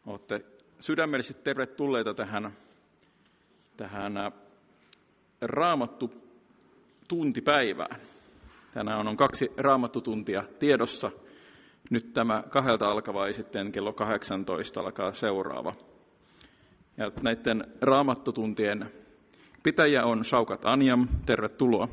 Olette sydämellisesti tervetulleita tähän Raamattu tuntipäivään. Tänään on 2 raamattutuntia tiedossa. Nyt tämä 2 alkava ja sitten kello 18 alkaa seuraava. Ja näiden raamattutuntien pitäjä on Shaukat Anjam. Tervetuloa.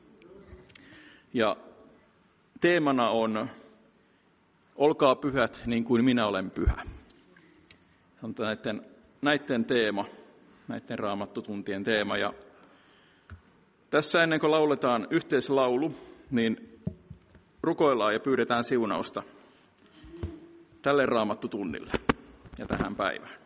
Ja teemana on Olkaa pyhät niin kuin minä olen pyhä. On näiden teema, näiden raamattutuntien teema. Ja tässä ennen kuin lauletaan yhteislaulu, niin rukoillaan ja pyydetään siunausta tälle raamattutunnille ja tähän päivään.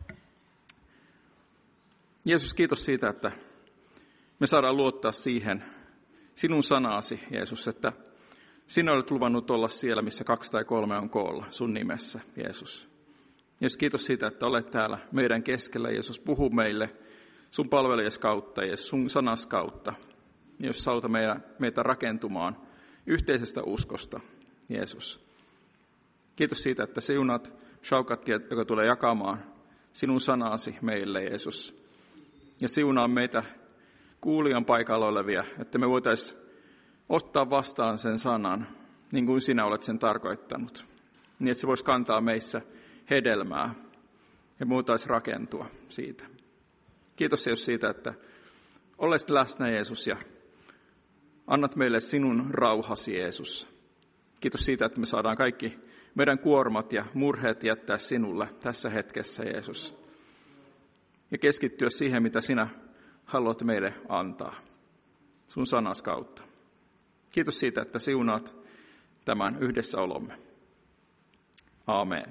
Jeesus, kiitos siitä, että me saadaan luottaa siihen sinun sanaasi, Jeesus, että sinä olet luvannut olla siellä, missä 2 tai 3 on koolla sun nimessä, Jeesus. Jeesus, kiitos siitä, että olet täällä meidän keskellä. Jeesus, puhu meille sun palvelijas kautta ja sun sanas kautta. Jeesus, auta meitä rakentumaan yhteisestä uskosta, Jeesus. Kiitos siitä, että siunat Shaukatia, joka tulee jakamaan sinun sanasi meille, Jeesus. Ja siunaa meitä kuulijan paikalla olevia, että me voitaisiin ottaa vastaan sen sanan, niin kuin sinä olet sen tarkoittanut. Niin, että se voisi kantaa meissä hedelmää ja me voitaisiin rakentua siitä. Kiitos Jeesus siitä, että olet läsnä, Jeesus, ja annat meille sinun rauhasi, Jeesus. Kiitos siitä, että me saadaan kaikki meidän kuormat ja murheet jättää sinulle tässä hetkessä, Jeesus. Ja keskittyä siihen, mitä sinä haluat meille antaa sun sanas kautta. Kiitos siitä, että siunaat tämän yhdessäolomme. Aamen.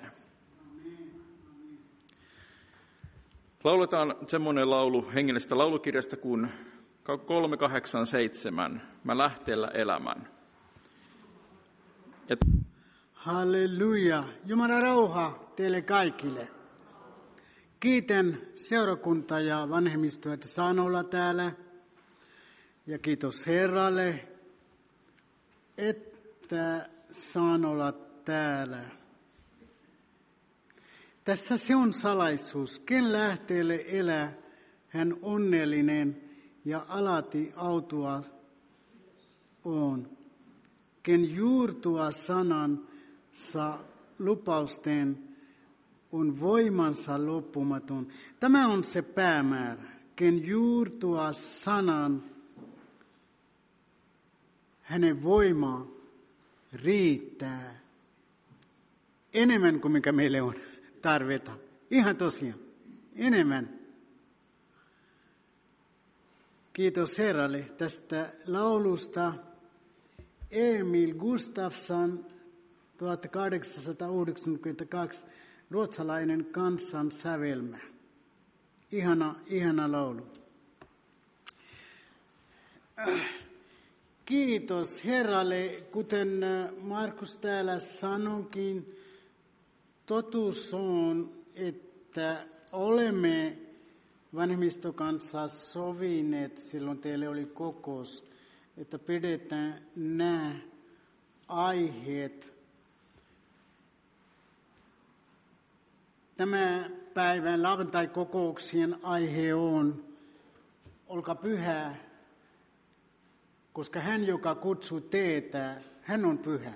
Lauletaan semmoinen laulu hengellisestä laulukirjasta kuin 387, Mä lähteellä elämän. Halleluja. Jumalan rauha teille kaikille. Kiitän seurakuntaa ja vanhemmistoa, että saan olla täällä. Ja kiitos Herralle, että saan olla täällä. Tässä se on salaisuus. Ken lähteelle elää, hän onnellinen ja alati autua on. Ken juurtua sanansa lupausten on voimansa loppumaton. Tämä on se päämäärä. Ken juurtua sanan, hänen voima riittää enemmän kuin mikä meille on tarvita. Ihan tosiaan, enemmän. Kiitos Herralle tästä laulusta. Emil Gustafsson, 1892, ruotsalainen kansansävelmä. Ihana laulu. Kiitos Herralle, kuten Markus täällä sanoikin, totuus on, että olemme vanhemmiston kanssa sovineet, silloin teille oli kokous, että pidetään nämä aiheet. Tämä päivän lauantai-kokouksien aihe on olkaa pyhä, koska hän, joka kutsuu teitä, hän on pyhä.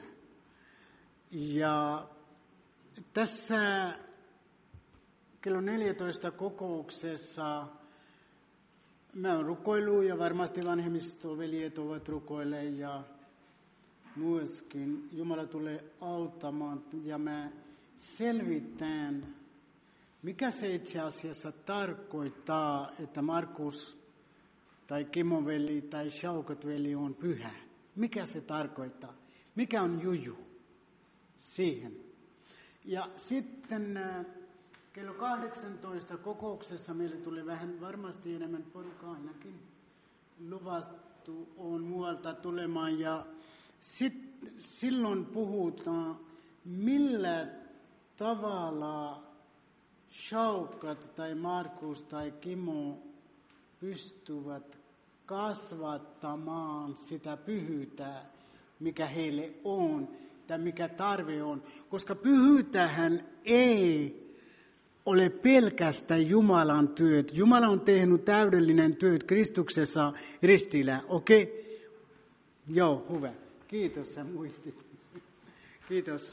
Ja tässä kello 14 kokouksessa mä oon rukoillut ja varmasti vanhemmistoveljet ovat rukoilleet ja myöskin Jumala tulee auttamaan ja mä selvitän, mikä se itse asiassa tarkoittaa, että Markus tai Kimo-veli tai Shaukat-veli on pyhä. Mikä se tarkoittaa? Mikä on juju siihen? Ja sitten kello 18 kokouksessa meille tuli vähän varmasti enemmän porukkaa, ainakin luvattu on muualta tulemaan. Ja silloin puhutaan, millä tavalla Shaukat tai Markus tai Kimo pystyvät kasvattamaan sitä pyhyyttä, mikä heille on tai mikä tarve on. Koska pyhyyttähän ei ole pelkästään Jumalan työt. Jumala on tehnyt täydellinen työt Kristuksessa ristillä. Okei? Joo, hyvä. Kiitos, sä muistit. Kiitos.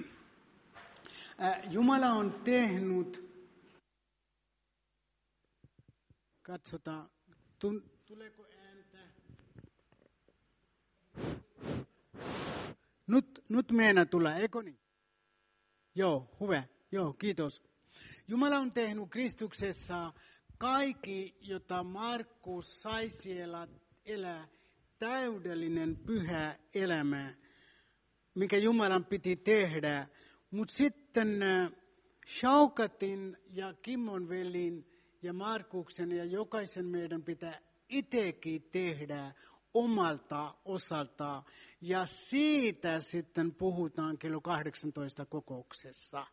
Jumala on tehnyt, katsotaan, tuleeko ääntä? Nyt meidän tulee, eikö niin? Joo, hyvä. Joo, kiitos. Jumala on tehnyt Kristuksessa kaikki, jota Markus sai siellä elää, täydellinen pyhä elämä, mikä Jumalan piti tehdä. Mutta sitten Shaukatin ja Kimmon velin ja Markuksen ja jokaisen meidän pitää itsekin tehdä omalta osalta. Ja siitä sitten puhutaan kello 18 kokouksessa.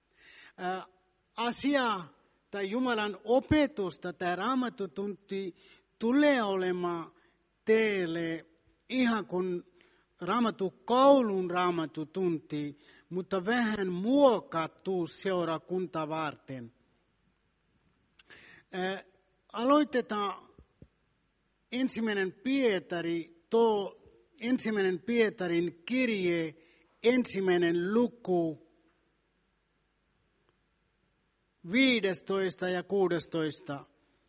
Asia tai Jumalan opetusta tai Raamattutunti tulee olemaan teille ihan kuin Raamattukoulun Raamattutunti, mutta vähän muokattu seurakunta varten. Aloitetaan ensimmäinen Pietarin kirje, 1. luku, 15 ja 16.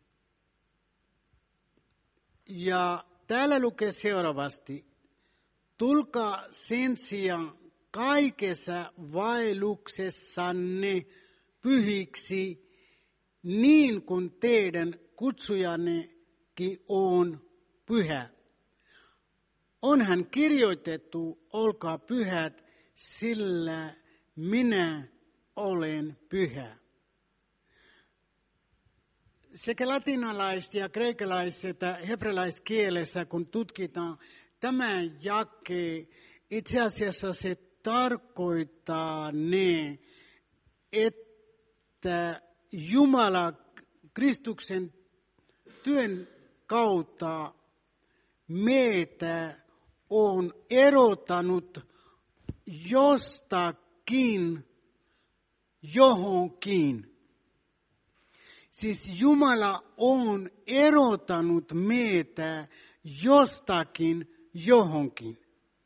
Ja täällä lukee seuraavasti. Tulkaa sen sijaan kaikessa vaelluksessanne pyhiksi, niin kuin teidän kutsujannekin on pyhä. Onhan kirjoitettu, olkaa pyhät, sillä minä olen pyhä. Sekä latinalais- ja kreikalais- että hebrealaiskielessä, kun tutkitaan tämä jake, itse asiassa se tarkoittaa että Jumala Kristuksen työn kautta meitä on erottanut jostakin johonkin. Siis Jumala on erottanut meitä jostakin johonkin.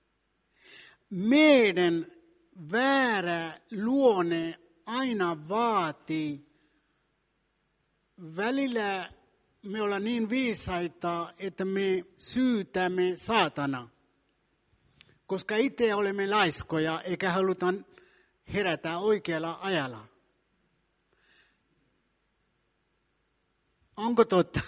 Meidän väärä luonne aina vaatii. Välillä me ollaan niin viisaita, että me syytämme saatana. Koska itse olemme laiskoja eikä haluta herätä oikealla ajalla. Onko totta?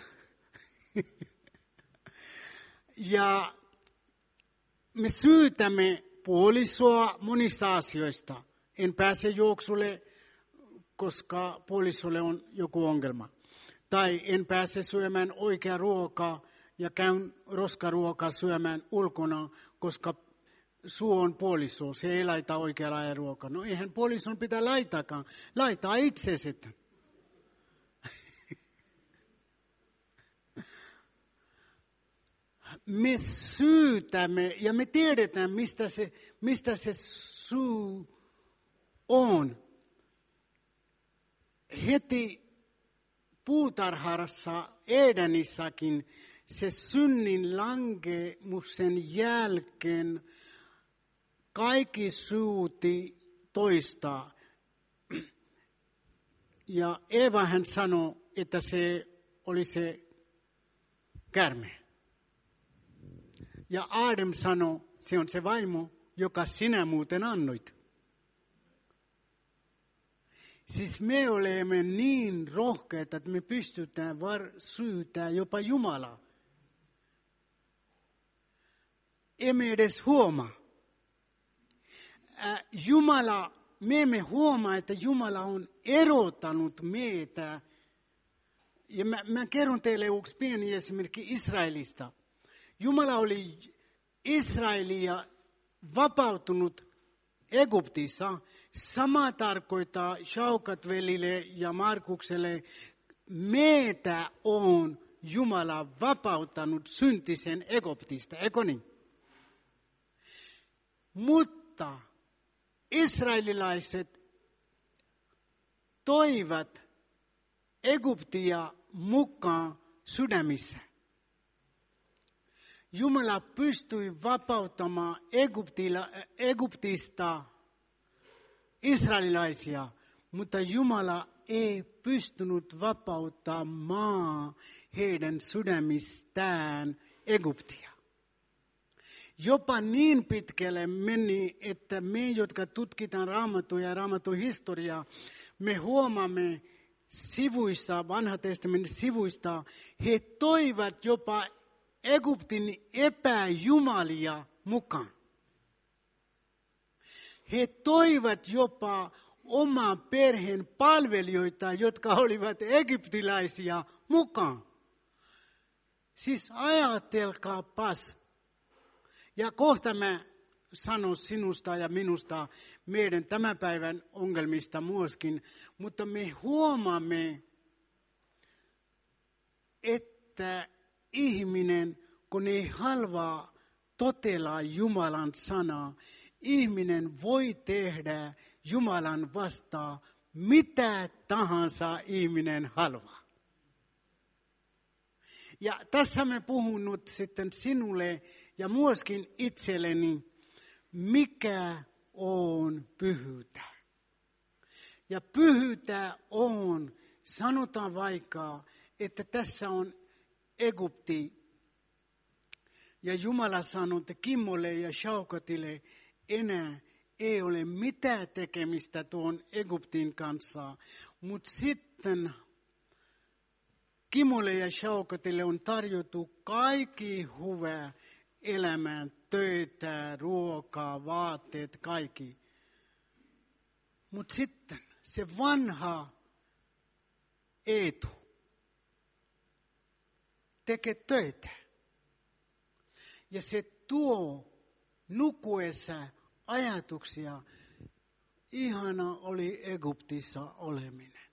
Ja me syytämme puolisoa monista asioista. En pääse juoksulle, koska puolisolle on joku ongelma. Tai en pääse syömään oikeaa ruokaa ja käyn roskaruokaa syömään ulkona, koska suu on puoliso. Se ei laita oikealla ajalla ruokaa. No eihän puolison pitää laitaakaan. Laitaa itse sitten. Me syytämme ja me tiedetään, mistä se syy on. Heti puutarhassa Edenissäkin se synnin lankeemuksen jälkeen kaikki syytti toista. Ja Eeva hän sanoi, että se oli se käärme. Ja Adam sanoi, se on se vaimo, joka sinä muuten annoit. Siis me olemme niin rohkeita, että me pystytään syytämään jopa Jumalaa. Emme edes huomaa. Me emme huomaa, että Jumala on erottanut meitä. Ja mä kerron teille yksi pieni esimerkki Israelista. Jumala oli Israelia vapautunut Egyptissa. Sama tarkoittaa Shaukat-velille ja Markukselle. Meitä on Jumala vapauttanut syntisen Egyptistä, eikö niin? Mutta israelilaiset toivat Egyptiä mukaan sydämissä. Jumala pystyi vapauttamaan Egyptistä israelilaisia, mutta Jumala ei pystynyt vapauttamaan heidän sydämistään Egyptiä. Jopa niin pitkälle meni, että me, jotka tutkitaan Raamattua ja Raamatun historiaa, me huomaamme sivuista, Vanhan testamentin sivuista, he toivat jopa Egyptin epäjumalia mukaan. He toivat jopa oman perheen palvelijoita, jotka olivat egyptiläisiä mukaan. Siis ajatelkaapas. Ja kohta mä sanon sinusta ja minusta meidän tämän päivän ongelmista myöskin, mutta me huomaamme, että ihminen, kun ei halua totella Jumalan sanaa, ihminen voi tehdä Jumalan vastaan mitä tahansa ihminen haluaa. Ja tässä mä puhun nyt sitten sinulle ja myöskin itselleni, mikä on pyhyyttä. Ja pyhyyttä on, sanotaan vaikka, että tässä on Egypti. Ja Jumala sanoi, että Kimmolle ja Shaukatille enää ei ole mitään tekemistä tuon Egyptin kanssa. Mutta sitten Kimmolle ja Shaukatille on tarjottu kaikki hyvää elämään, töitä, ruokaa, vaatteet, kaikki. Mutta sitten se vanha Eetu tekee töitä. Ja se tuo nukuessa ajatuksia. Ihana oli Egyptissä oleminen.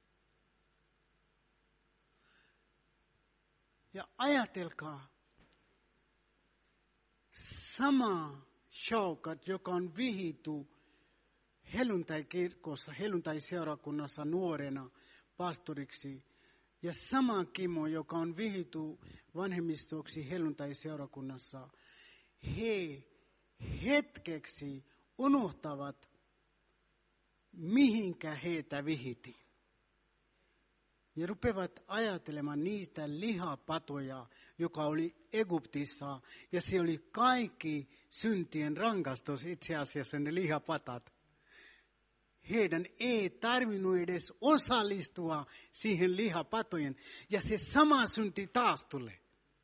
Ja ajatelkaa, sama Shaukat, joka on vihitty helluntai-kirkossa, helluntai-seurakunnassa nuorena pastoriksi, ja sama Kimmo, joka on vihitty vanhemmistoksi helluntai-seurakunnassa, he hetkeksi unohtavat, mihinkä heitä vihittiin. Ja rupeavat ajattelemaan niitä lihapatoja, joka oli Egyptissä, ja se oli kaikki syntien rangaistus itse asiassa ne lihapatat. Heidän ei tarvinnut edes osallistua siihen lihapatojen, ja se sama synti taas tulee.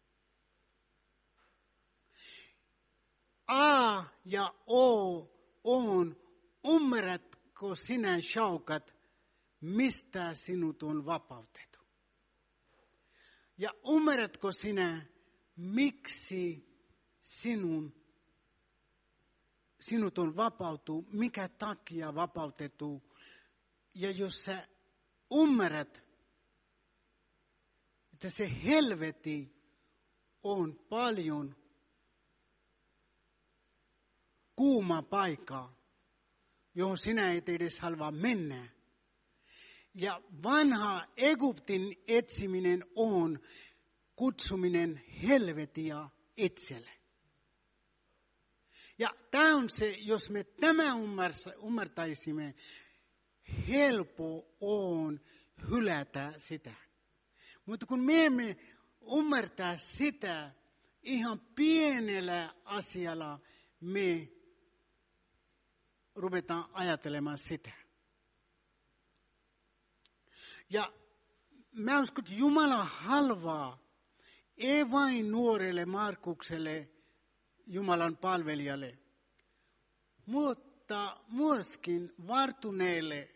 A ja O on, ymmärrätkö sinä, Shaukat, mistä sinut on vapautettu? Ja ymmärrätkö sinä, miksi sinut on vapautettu, mikä takia vapautettu? Ja jos sä ymmärrät, että se helveti on paljon kuuma paikka, johon sinä et edes halua mennä. Ja vanha Egyptin etsiminen on kutsuminen helvetia itselle. Ja tämä on se, jos me tämä ymmärtäisimme, helppo on hylätä sitä. Mutta kun me emme ymmärtää sitä, ihan pienellä asialla me ruvetaan ajattelemaan sitä. Ja mä uskon, että Jumala haluaa, ei vain nuorelle Markukselle, Jumalan palvelijalle, mutta myöskin vartuneille,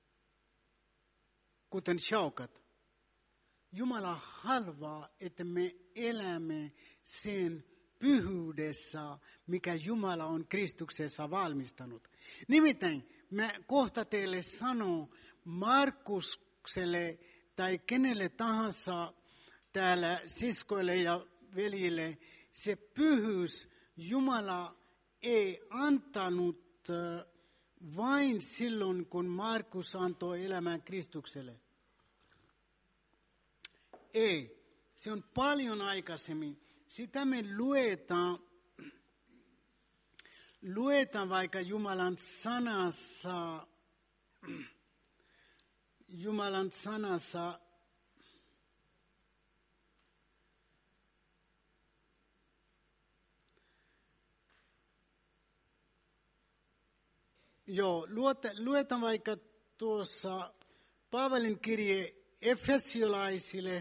kuten Shaukat. Jumala haluaa, että me elämme sen pyhyydessä, mikä Jumala on Kristuksessa valmistanut. Nimittäin mä kohta teille sanon Markukselle tai kenelle tahansa täällä siskoille ja veljille, se pyhyys Jumala ei antanut vain silloin, kun Markus antoi elämän Kristukselle. Ei, se on paljon aikaisemmin. Sitä me luetaan vaikka Jumalan sanassa luetaan vaikka tuossa Paavalin kirje Efesiolaisille.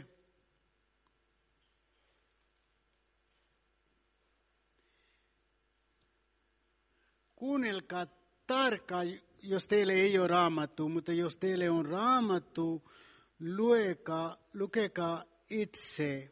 Kuunnelkaa tarkkaan, jos teille ei ole raamattu, mutta jos teille on raamattu, lukekaa itse.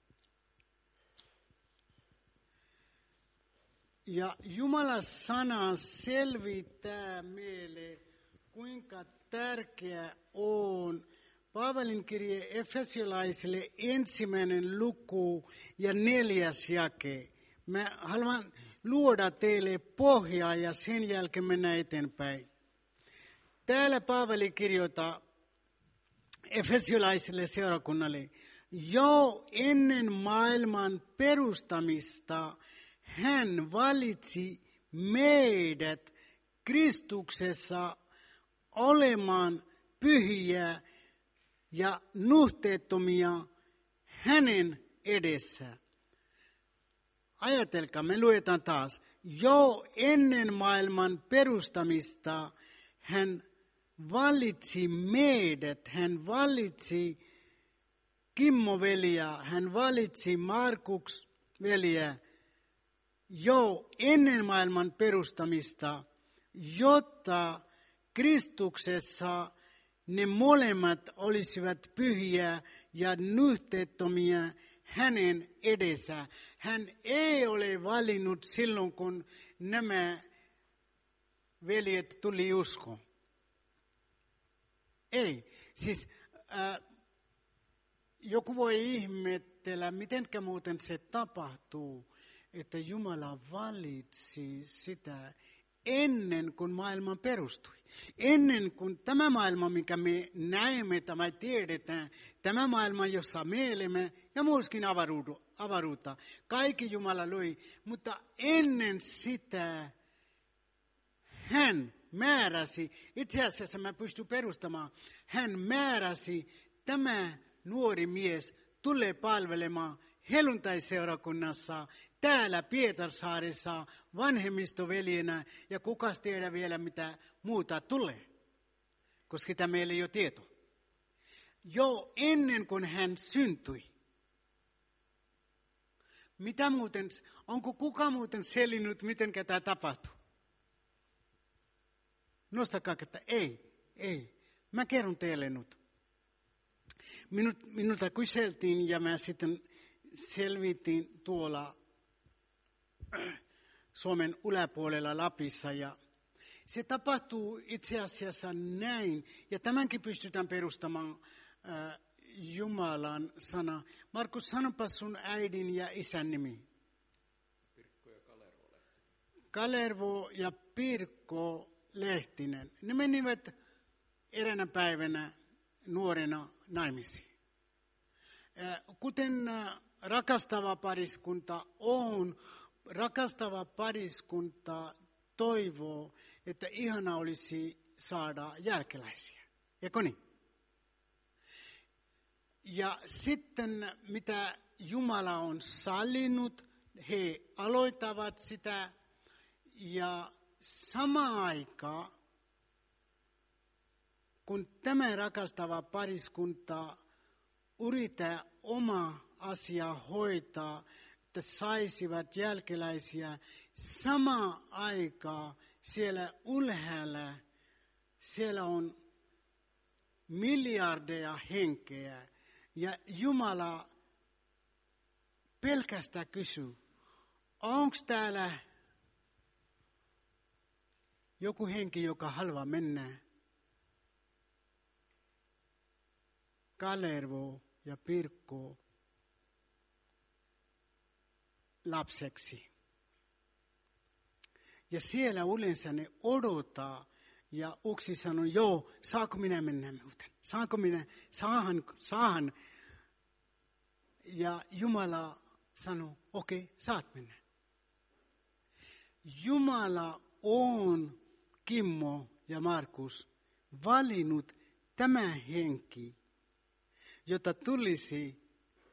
Ja Jumalan sana selvittää meille, kuinka tärkeä on Paavalin kirje Efesiolaisille 1. luku ja 4. jake. Mä haluan luoda teille pohjaa ja sen jälkeen mennä eteenpäin. Täällä Paavali kirjoittaa Efesiolaisille seurakunnalle: jo ennen maailman perustamista hän valitsi meidät Kristuksessa olemaan pyhiä ja nuhteettomia hänen edessään. Ajatelkaa, me luetaan taas. Jo ennen maailman perustamista hän valitsi meidät, hän valitsi Kimmo-veliä, hän valitsi Markus-veliä jo ennen maailman perustamista, jotta Kristuksessa ne molemmat olisivat pyhiä ja nuhteettomia hänen edessään. Hän ei ole valinnut silloin, kun nämä veljet tuli uskoon. Ei. Siis joku voi ihmetellä, mitenkä muuten se tapahtuu, että Jumala valitsi sitä ennen kuin maailma perustui. Ennen kuin tämä maailma, mikä me näemme tai tiedetään, tämä maailma, jossa me elämme, ja myöskin avaruutta, kaikki Jumala loi. Mutta ennen sitä hän määräsi, itse asiassa mä pystyn perustamaan, hän määräsi tämä nuori mies tulee palvelemaan helluntaiseurakunnassa täällä Pietarsaaressa vanhemmistoveljenä, ja kukas tiedä vielä mitä muuta tulee, koska sitä meillä ei ole tieto. Jo ennen kuin hän syntyi. Mitä muuten, onko kuka muuten selinyt, miten tämä tapahtuu? Nostakaa, että ei. Mä kerron teille nyt. Minulta kyseltiin ja mä sitten selvitin tuolla Suomen yläpuolella Lapissa, ja se tapahtuu itse asiassa näin, ja tämänkin pystytään perustamaan Jumalan sana. Markus, sanopa sun äidin ja isän nimi. Pirkko ja Kalervo Lehtinen. Kalervo ja Pirkko Lehtinen. Ne menivät eräänä päivänä nuorena naimisiin. Kuten rakastava pariskunta on, rakastava pariskunta toivoo, että ihana olisi saada jälkeläisiä. Eikö niin? Ja sitten mitä Jumala on sallinut, he aloittavat sitä, ja samaan aikaan, kun tämä rakastava pariskunta yrittää oma asia hoitaa, että saisivat jälkeläisiä, samaan aikaan siellä ylhäällä, siellä on miljardeja henkeä, ja Jumala pelkästään kysyy, onko täällä joku henki, joka haluaa mennä Kalervo ja Pirkko lapseksi. Ja siellä yleensä ne odottaa, Ja uksi sanoi, joo, saako minä mennä muuten? Saanko minä? Saahan. Ja Jumala sanoi, okei, saat mennä. Jumala on Kimmo ja Markus valinnut tämä henki, jota tulisi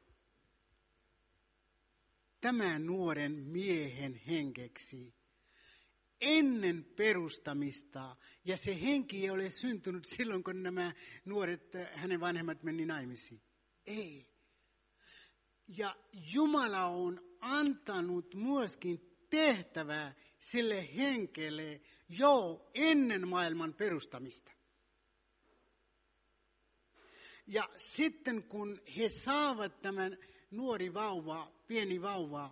tämän nuoren miehen henkeksi ennen perustamista. Ja se henki ei ole syntynyt silloin, kun nämä nuoret, hänen vanhemmat meni naimisiin. Ei. Ja Jumala on antanut myöskin tehtävää sille henkelle jo ennen maailman perustamista. Ja sitten kun he saavat tämän nuori vauva, pieni vauva,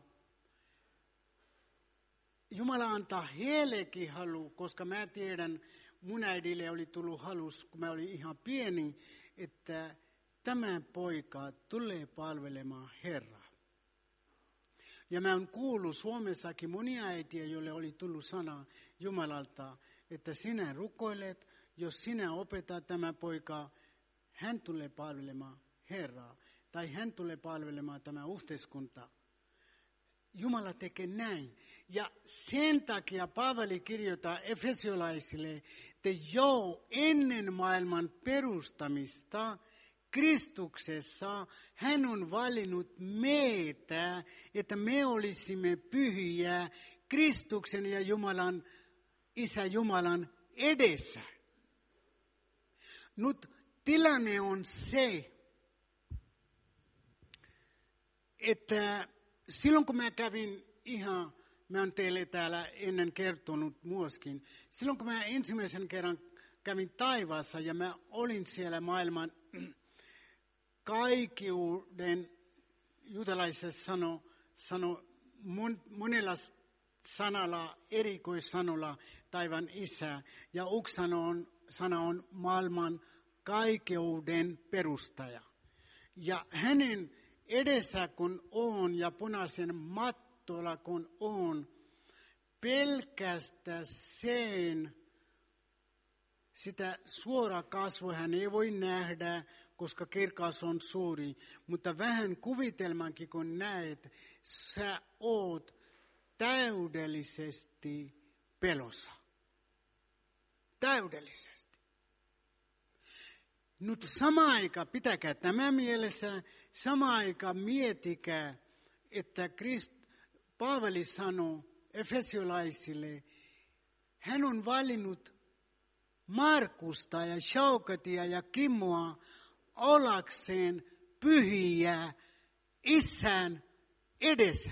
Jumala antaa heillekin halu, koska mä tiedän, mun äidille oli tullut halus, kun mä olin ihan pieni, että tämä poika tulee palvelemaan Herraa. Ja mä oon kuullut Suomessakin monia äitiä, joille oli tullut sana Jumalalta, että sinä rukoilet, jos sinä opetat tämä poika, hän tulee palvelemaan Herraa. Tai hän tulee palvelemaan tämä yhteiskunta. Jumala tekee näin. Ja sen takia Paavali kirjoittaa efesiolaisille, että jo ennen maailman perustamista Kristuksessa hän on valinnut meitä, että me olisimme pyhiä Kristuksen ja Jumalan, Isä Jumalan edessä. Nyt tilanne on se, että silloin kun mä kävin mä oon teille täällä ennen kertonut myöskin, silloin kun mä ensimmäisen kerran kävin taivaassa ja mä olin siellä maailman kaikkeuden, juutalaiset sano monella sanalla, erikoissanalla taivaan Isä, ja yksi sana on maailman kaikkeuden perustaja. Ja hänen edessä kun on ja punaisen mattola kun on, pelkästään sitä suoraa kasvua hän ei voi nähdä, koska kirkaus on suuri. Mutta vähän kuvitelmankin kun näet, sä oot täydellisesti pelossa. Täydellisesti. Nyt sama aika, pitäkää tämä mielessä, sama aika mietikää, että Paavali sanoo efesiolaisille, hän on valinnut Markusta ja Shaukatia ja Kimmoa ollakseen pyhiä Isän edessä.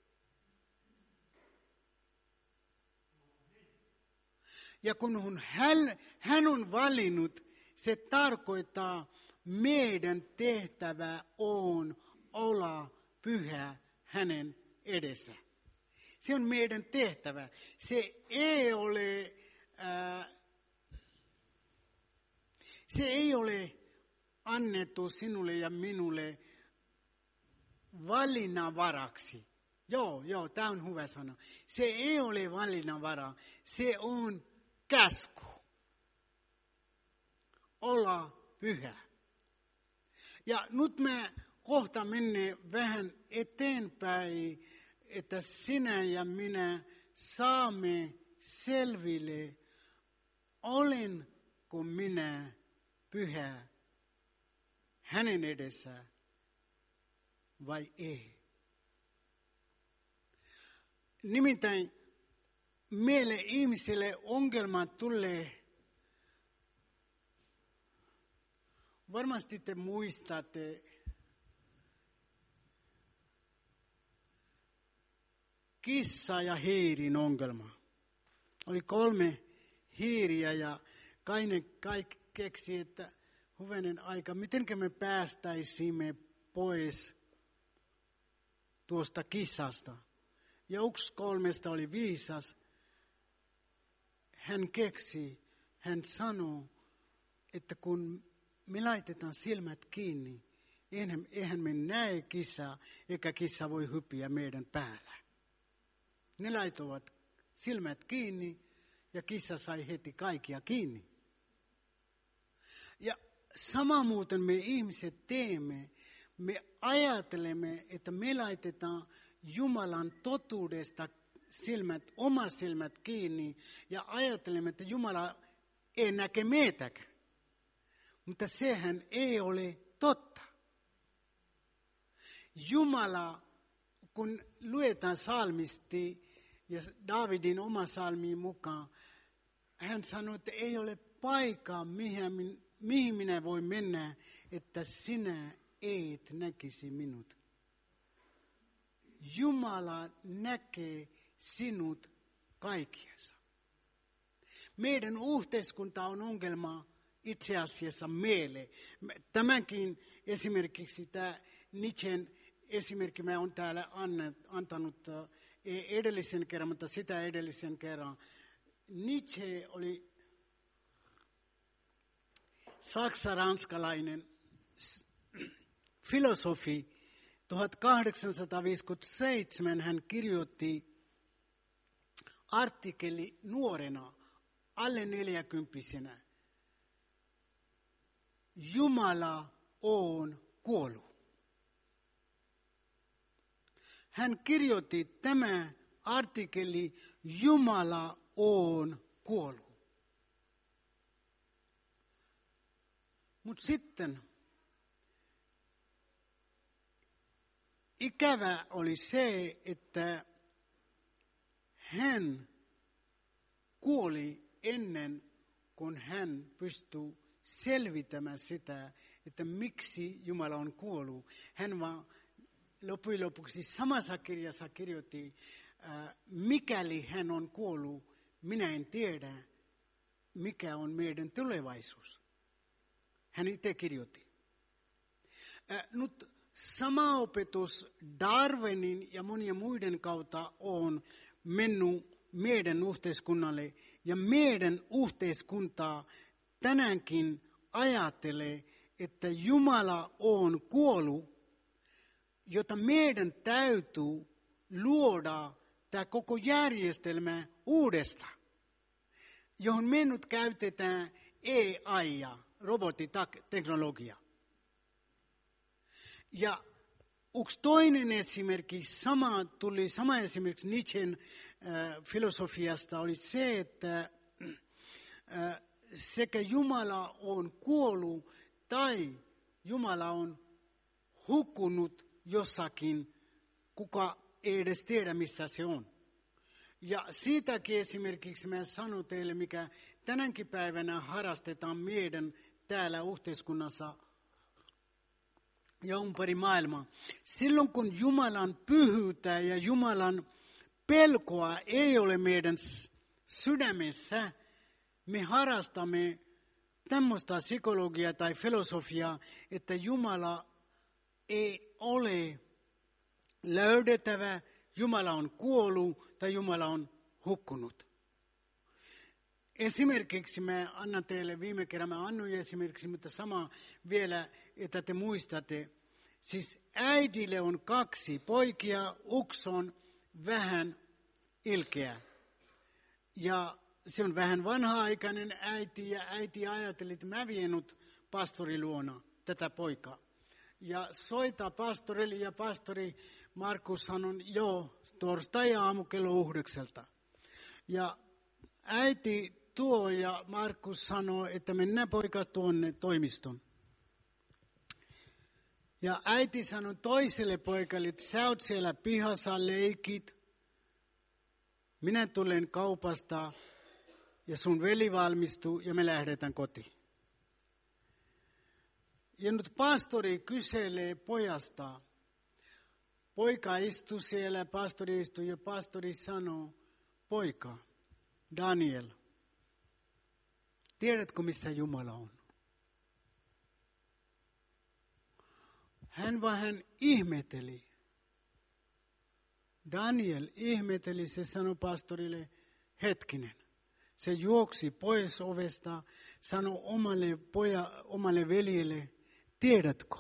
Ja kun hän on valinnut, se tarkoittaa, meidän tehtävä on olla pyhä hänen edessä. Se on meidän tehtävä. Se ei ole annettu sinulle ja minulle valinnanvaraksi. Joo, tämä on hyvä sana. Se ei ole valinnanvara, se on käsky. Olla pyhä. Ja nyt mä kohta menen vähän eteenpäin, että sinä ja minä saamme selville, olenko minä pyhä hänen edessä vai ei. Nimittäin meille ihmisille ongelma tulee. Varmasti te muistatte kissa ja hiirin ongelma. Oli 3 hiiriä ja kaikki keksi, että hyvänen aika, mitenkä me päästäisimme pois tuosta kissasta. Ja yksi 3 oli viisas. Hän sanoi, että kun me laitetaan silmät kiinni, eihän me näe kissaa, eikä kissa voi hyppiä meidän päällä. Ne laitoivat silmät kiinni ja kissa sai heti kaikkia kiinni. Ja sama muuten me ihmiset teemme. Me ajattelemme, että me laitetaan Jumalan totuudesta omat silmät kiinni ja ajattelemme, että Jumala ei näke meitäkään. Mutta sehän ei ole totta. Jumala, kun luetaan psalmisti ja Daavidin oma psalmiin mukaan, hän sanoi, että ei ole paikkaa, mihin minä voin mennä, että sinä et näkisi minut. Jumala näkee sinut kaikkiassa. Meidän yhteiskunta on ongelma itse asiassa meille. Tämänkin esimerkiksi tämä Nietzschen esimerkki mä olen täällä antanut edellisen kerran, mutta sitä edellisen kerran. Nietzsche oli saksa-ranskalainen filosofi. 1857 hän kirjoitti artikkeli nuorena, alle 40-vuotiaana. Jumala on kuollut. Hän kirjoitti tämä artikkeli, Jumala on kuollut. Mutta sitten ikävä oli se, että hän kuoli ennen kuin hän pystyi selvittämään sitä, että miksi Jumala on kuollut. Hän vaan loppujen lopuksi samassa kirjassa kirjoitti, mikäli hän on kuollut, minä en tiedä, mikä on meidän tulevaisuus. Hän itse kirjoitti. Nyt sama opetus Darwinin ja monien muiden kautta on mennyt meidän yhteiskunnalle. Ja meidän yhteiskuntaa tänäänkin ajattelee, että Jumala on kuollut, jota meidän täytyy luoda tämä koko järjestelmä uudestaan, johon me nyt käytetään AI, robottiteknologia. Ja yksi toinen esimerkki, sama esimerkiksi Nietzschen filosofiasta oli se, että sekä Jumala on kuollut tai Jumala on hukkunut jossakin, kuka ei edes tiedä missä se on. Ja siitäkin esimerkiksi mä sanon teille, mikä tänäkin päivänä harrastetaan meidän täällä yhteiskunnassa ja ympäri maailmaa. Silloin kun Jumalan pyhyyttä ja Jumalan pelkoa ei ole meidän sydämessä, me harrastamme tämmöistä psykologiaa tai filosofiaa, että Jumala ei ole löydettävä, Jumala on kuollut tai Jumala on hukkunut. Esimerkiksi mä annan teille, viime kerran mä annoin esimerkiksi, mutta sama vielä, että te muistatte. Siis äidille on 2 poikia, yksi on vähän ilkeä. Ja se on vähän vanha-aikainen äiti ja äiti ajatteli, että mä vien nyt pastori luona tätä poikaa. Ja soita pastorille ja pastori Markus sanoi, joo, torstai-aamu kello 9. Ja äiti tuo ja Markus sanoi, että mennään poika tuonne toimistoon. Ja äiti sanoi toiselle poikalle, että sä oot siellä pihassa, leikit. Minä tulen kaupasta ja sun veli valmistuu ja me lähdetään kotiin. Ja nyt pastori kyselee pojasta. Poika istui siellä, pastori istui ja pastori sanoo, poika, Daniel, tiedätkö missä Jumala on? Hän vähän ihmeteli. Daniel ihmeteli, se sanoi pastorille, hetkinen. Se juoksi pois ovesta, sanoi omalle veljelle, tiedätkö?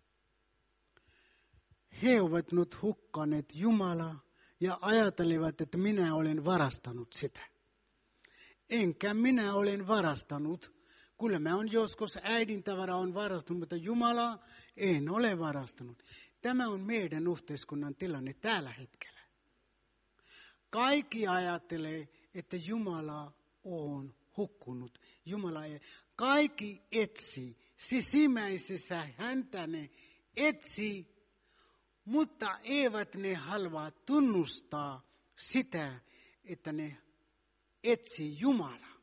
He ovat nyt hukkaneet Jumalaa ja ajattelevat, että minä olen varastanut sitä. enkä minä olen varastanut. Kyllä mä on joskus äidin tavara on varastanut, mutta Jumalaa en ole varastanut. Tämä on meidän yhteiskunnan tilanne tällä hetkellä. Kaikki ajattelee, että Jumala on hukkunut. Jumala ei. Kaikki etsii. Sisimmäisessä häntä ne etsii, mutta eivät ne halua tunnustaa sitä, että ne etsii Jumalaa.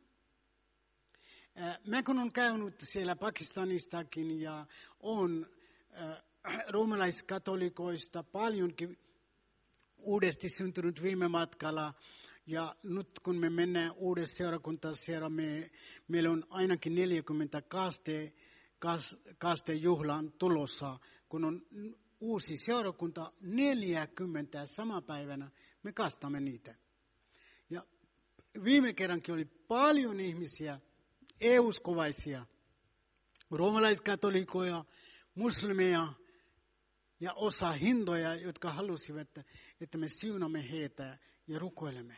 Mä kun olen käynyt siellä Pakistanistakin ja on roomalaiskatolikoista paljonkin uudesti syntynyt viime matkalla. Ja nyt kun me mennään uudessa seurakuntaseuraa, meillä on ainakin 40 kastejuhlan tulossa. Kun on uusi seurakunta, 40 sama päivänä, me kastamme niitä. Ja viime kerrankin oli paljon ihmisiä, ei-uskovaisia, roomalaiskatolikoja, muslimeja ja osa hindoja, jotka halusivat, että me siunamme heitä ja rukoilemme.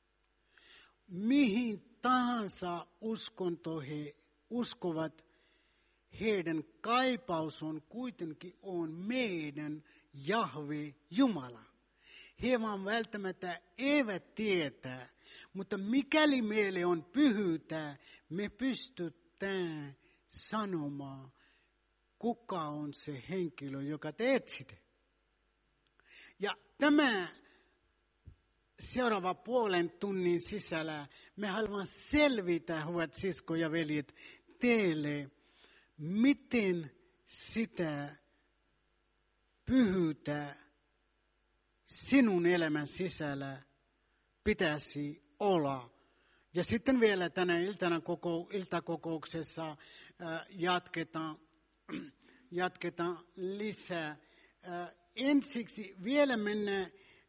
Mihin tahansa uskonto he uskovat, heidän kaipaus on kuitenkin on meidän Jahve Jumala. He vaan välttämättä eivät tietää, mutta mikäli meille on pyhyyttä, me pystytään sanomaan, kuka on se henkilö, joka te etsitte. Ja tämä seuraava puolen tunnin sisällä me haluamme selvitä, hyvät sisko ja veljet, teille, miten sitä pyhyyttä sinun elämän sisällä pitäisi olla. Ja sitten vielä tänä iltakokouksessa jatketaan lisää. Ensiksi vielä mennään,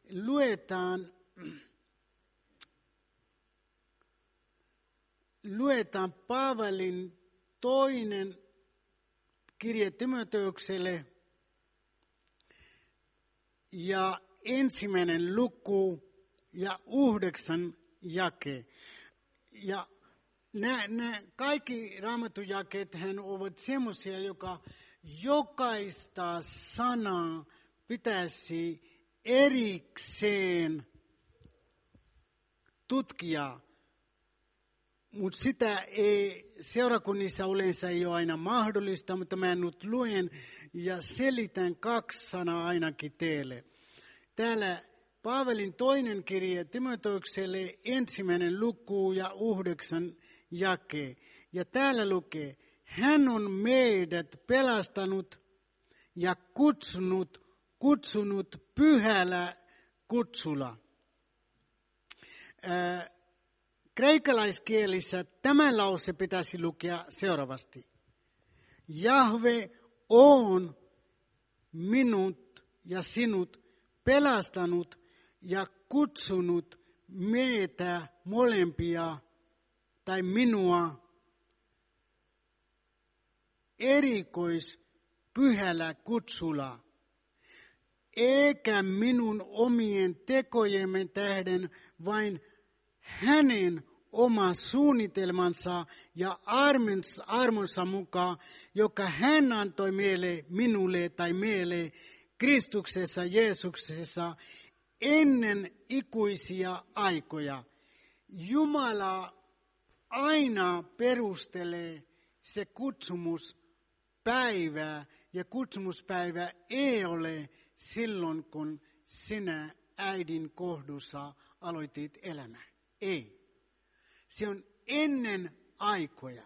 luetaan Paavalin toinen kirje Timoteokselle ja 1. luku ja 9 jake. Ja nämä kaikki raamattujakeet ovat semmoisia, joka jokaista sanaa pitäisi erikseen tutkia. Mutta sitä ei seurakunnissa yleensä ei ole aina mahdollista, mutta mä nyt luen ja selitän 2 sanaa ainakin teille. Täällä Paavalin toinen kirje Timoteokselle 1. luku ja 9 jake. Ja täällä lukee, hän on meidät pelastanut ja kutsunut pyhällä kutsulla. Kreikalaiskielissä tämä lause pitäisi lukea seuraavasti. Jahve on minut ja sinut pelastanut ja kutsunut meitä molempia tai minua erikoispyhällä kutsulla, eikä minun omien tekojemme tähden, vain hänen oma suunnitelmansa ja armonsa mukaan, joka hän antoi minulle tai meille Kristuksessa Jeesuksessa ennen ikuisia aikoja. Jumala aina perustelee se kutsumuspäivä, ja kutsumuspäivä ei ole silloin, kun sinä äidin kohdussa aloitit elämää. Ei. Se on ennen aikoja.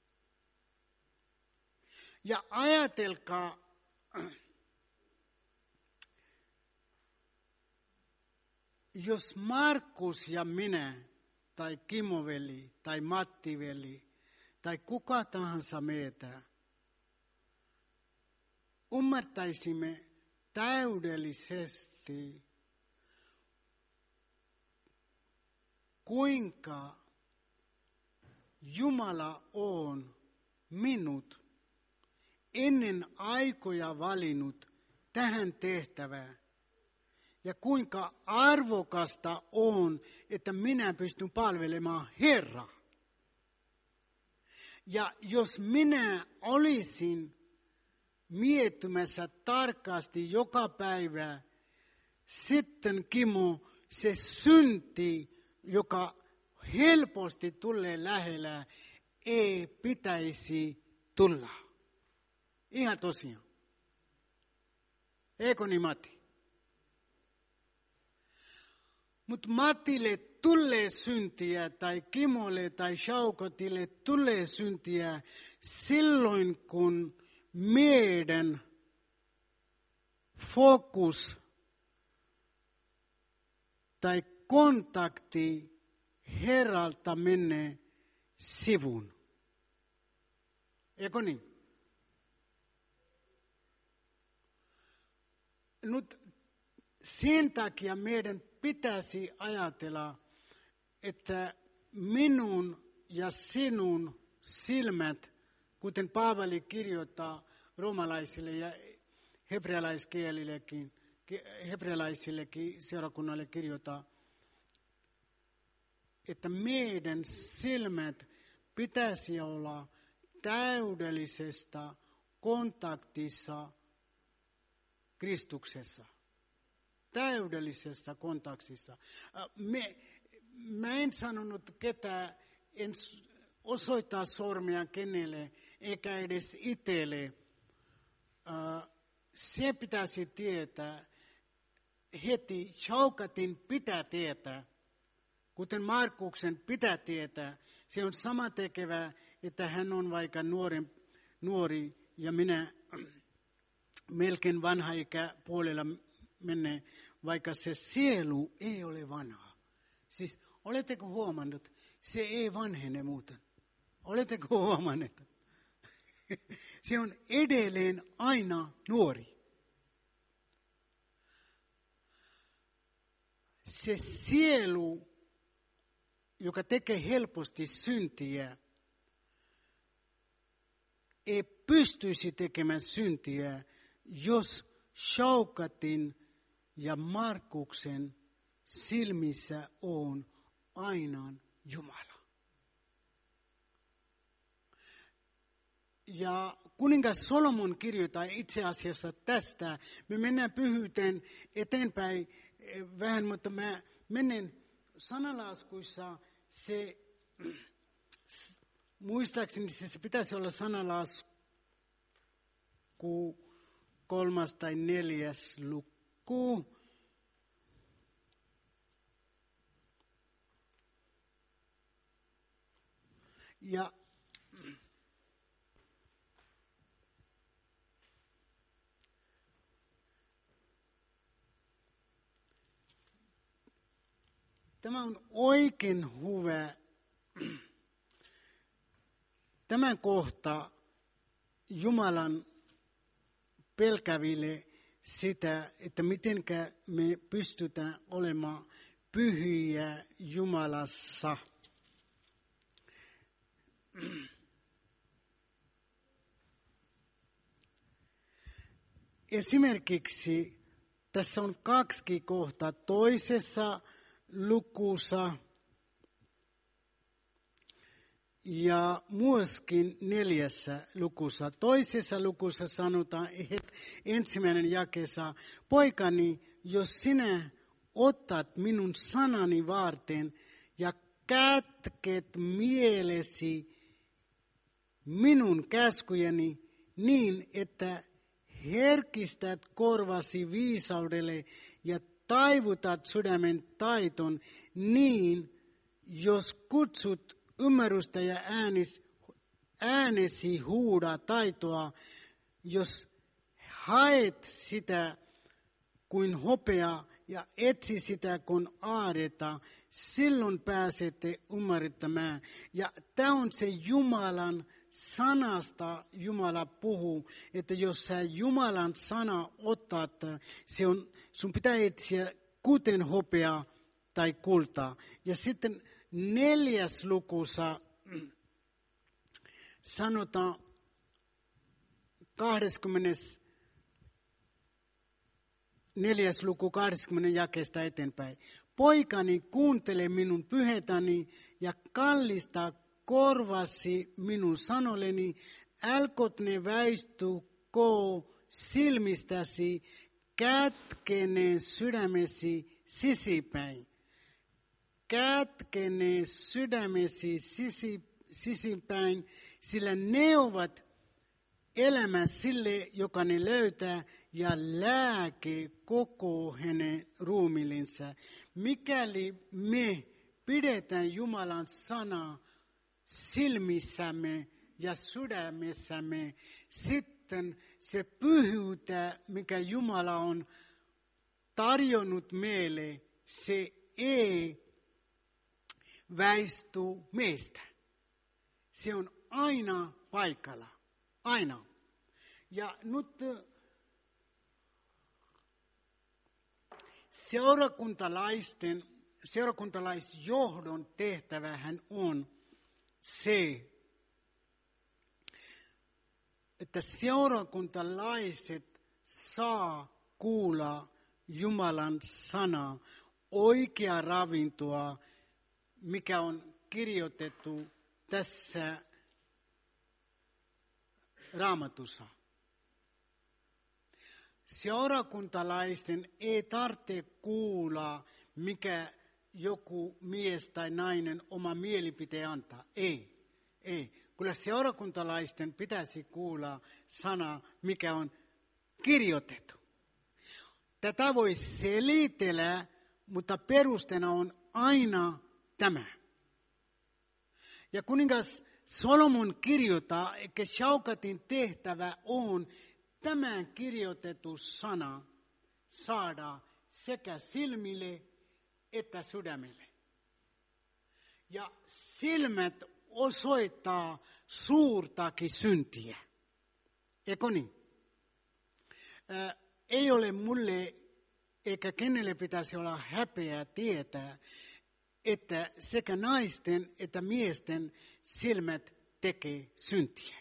Ja ajatelkaa, jos Markus ja minä, tai Kimoveli, tai Mattiveli, tai kuka tahansa meitä, ymmärtäisimme täydellisesti, kuinka Jumala on minut ennen aikoja valinnut tähän tehtävään. Ja kuinka arvokasta on, että minä pystyn palvelemaan Herraa. Ja jos minä olisin miettimässä tarkasti joka päivä, sitten Kimo, se synti, joka helposti tulee lähellä, ei pitäisi tulla. Ihan tosiaan. Eikö niin, Matti? Mutta Matille tulee syntiä, tai Kimolle tai Shaukotille tulee syntiä silloin, kun meidän fokus tai kontakti Herralta menee sivuun. Eikö niin? Nyt sen takia meidän pitäisi ajatella, että minun ja sinun silmät, kuten Paavali kirjoittaa roomalaisille ja hebrealaisillekin seurakunnalle kirjoittaa, että meidän silmät pitäisi olla täydellisessä kontaktissa Kristuksessa. Täydellisessä kontaktissa. Mä en sanonut ketään, en osoittaa sormia kenelle, eikä edes itselle. Se pitäisi tietää heti. Shaukatin pitää tietää, kuten Markuksen pitää tietää. Se on sama tekevä, että hän on vaikka nuori ja minä melkein vanha ikä puolella menee, vaikka se sielu ei ole vanha. Siis oletteko huomannut, se ei vanhene muuten. Oletteko huomanneet? Se on edelleen aina nuori. Se sielu, joka tekee helposti syntiä, ei pystyisi tekemään syntiä, jos Shaukatin ja Markuksen silmissä on aina Jumala. Ja kuningas Solomon kirjoittaa itse asiassa tästä. Me mennään pyhyyteen eteenpäin vähän, mutta mä menen sanalaskuissa. Muistaakseni se pitäisi olla sanalasku 3. tai 4. luku. Ja tämä on oikein hyvä. Tämän kohta Jumalan pelkäville sitä, että mitenkä me pystytään olemaan pyhiä Jumalassa. Esimerkiksi tässä on 2 kohtaa toisessa lukussa ja myöskin 4. lukussa. Toisessa lukussa sanotaan ensimmäinen jakeessa, poikani, jos sinä otat minun sanani varten ja kätket mielesi minun käskujeni niin, että herkistät korvasi viisaudelle ja taivutat sydämen taiton, niin jos kutsut ymmärrystä ja äänesi huuda taitoa, jos haet sitä kuin hopea ja etsi sitä kuin aaretta, silloin pääsette ymmärtämään. Ja tämä on se Jumalan sanasta Jumala puhuu, että jos sä Jumalan sana otat, sun pitää etsiä kuten hopea tai kultaa. Ja sitten 4. lukussa sanotaan 4. luku 20 jakeesta eteenpäin. Poikani, kuuntele minun pyhetäni ja kallista korvasi minun sanolleni, älkot ne väistyko silmistäsi, kätkene sydämesi sisipäin. Kätkene sydämesi sisipäin, sillä ne ovat elämä sille, joka ne löytää, ja lääke koko hänen ruumillinsa. Mikäli me pidetään Jumalan sanaa silmissämme ja sydämessämme, sitten se pyhyyttä, mikä Jumala on tarjonnut meille, se ei väisty meistä. Se on aina paikalla. Aina. Ja nyt seurakuntalaisjohdon tehtävähän on se, että seurakuntalaiset saa kuulla Jumalan sanaa, oikeaa ravintoa, mikä on kirjoitettu tässä Raamatussa. Seurakuntalaisten ei tarvitse kuulla, mikä joku mies tai nainen oma mielipiteen antaa. Ei. Kyllä seurakuntalaisten pitäisi kuulla sana, mikä on kirjoitettu. Tätä voi selitellä, mutta perusteena on aina tämä. Ja kuningas Solomon kirjoittaa, että Shaukatin tehtävä on tämän kirjoitettu sana saada sekä silmille että sydämelle. Ja silmät osoittaa suurtakin syntiä. Eikö niin? Ei ole mulle eikä kenelle pitäisi olla häpeää tietää, että sekä naisten että miesten silmät tekee syntiä.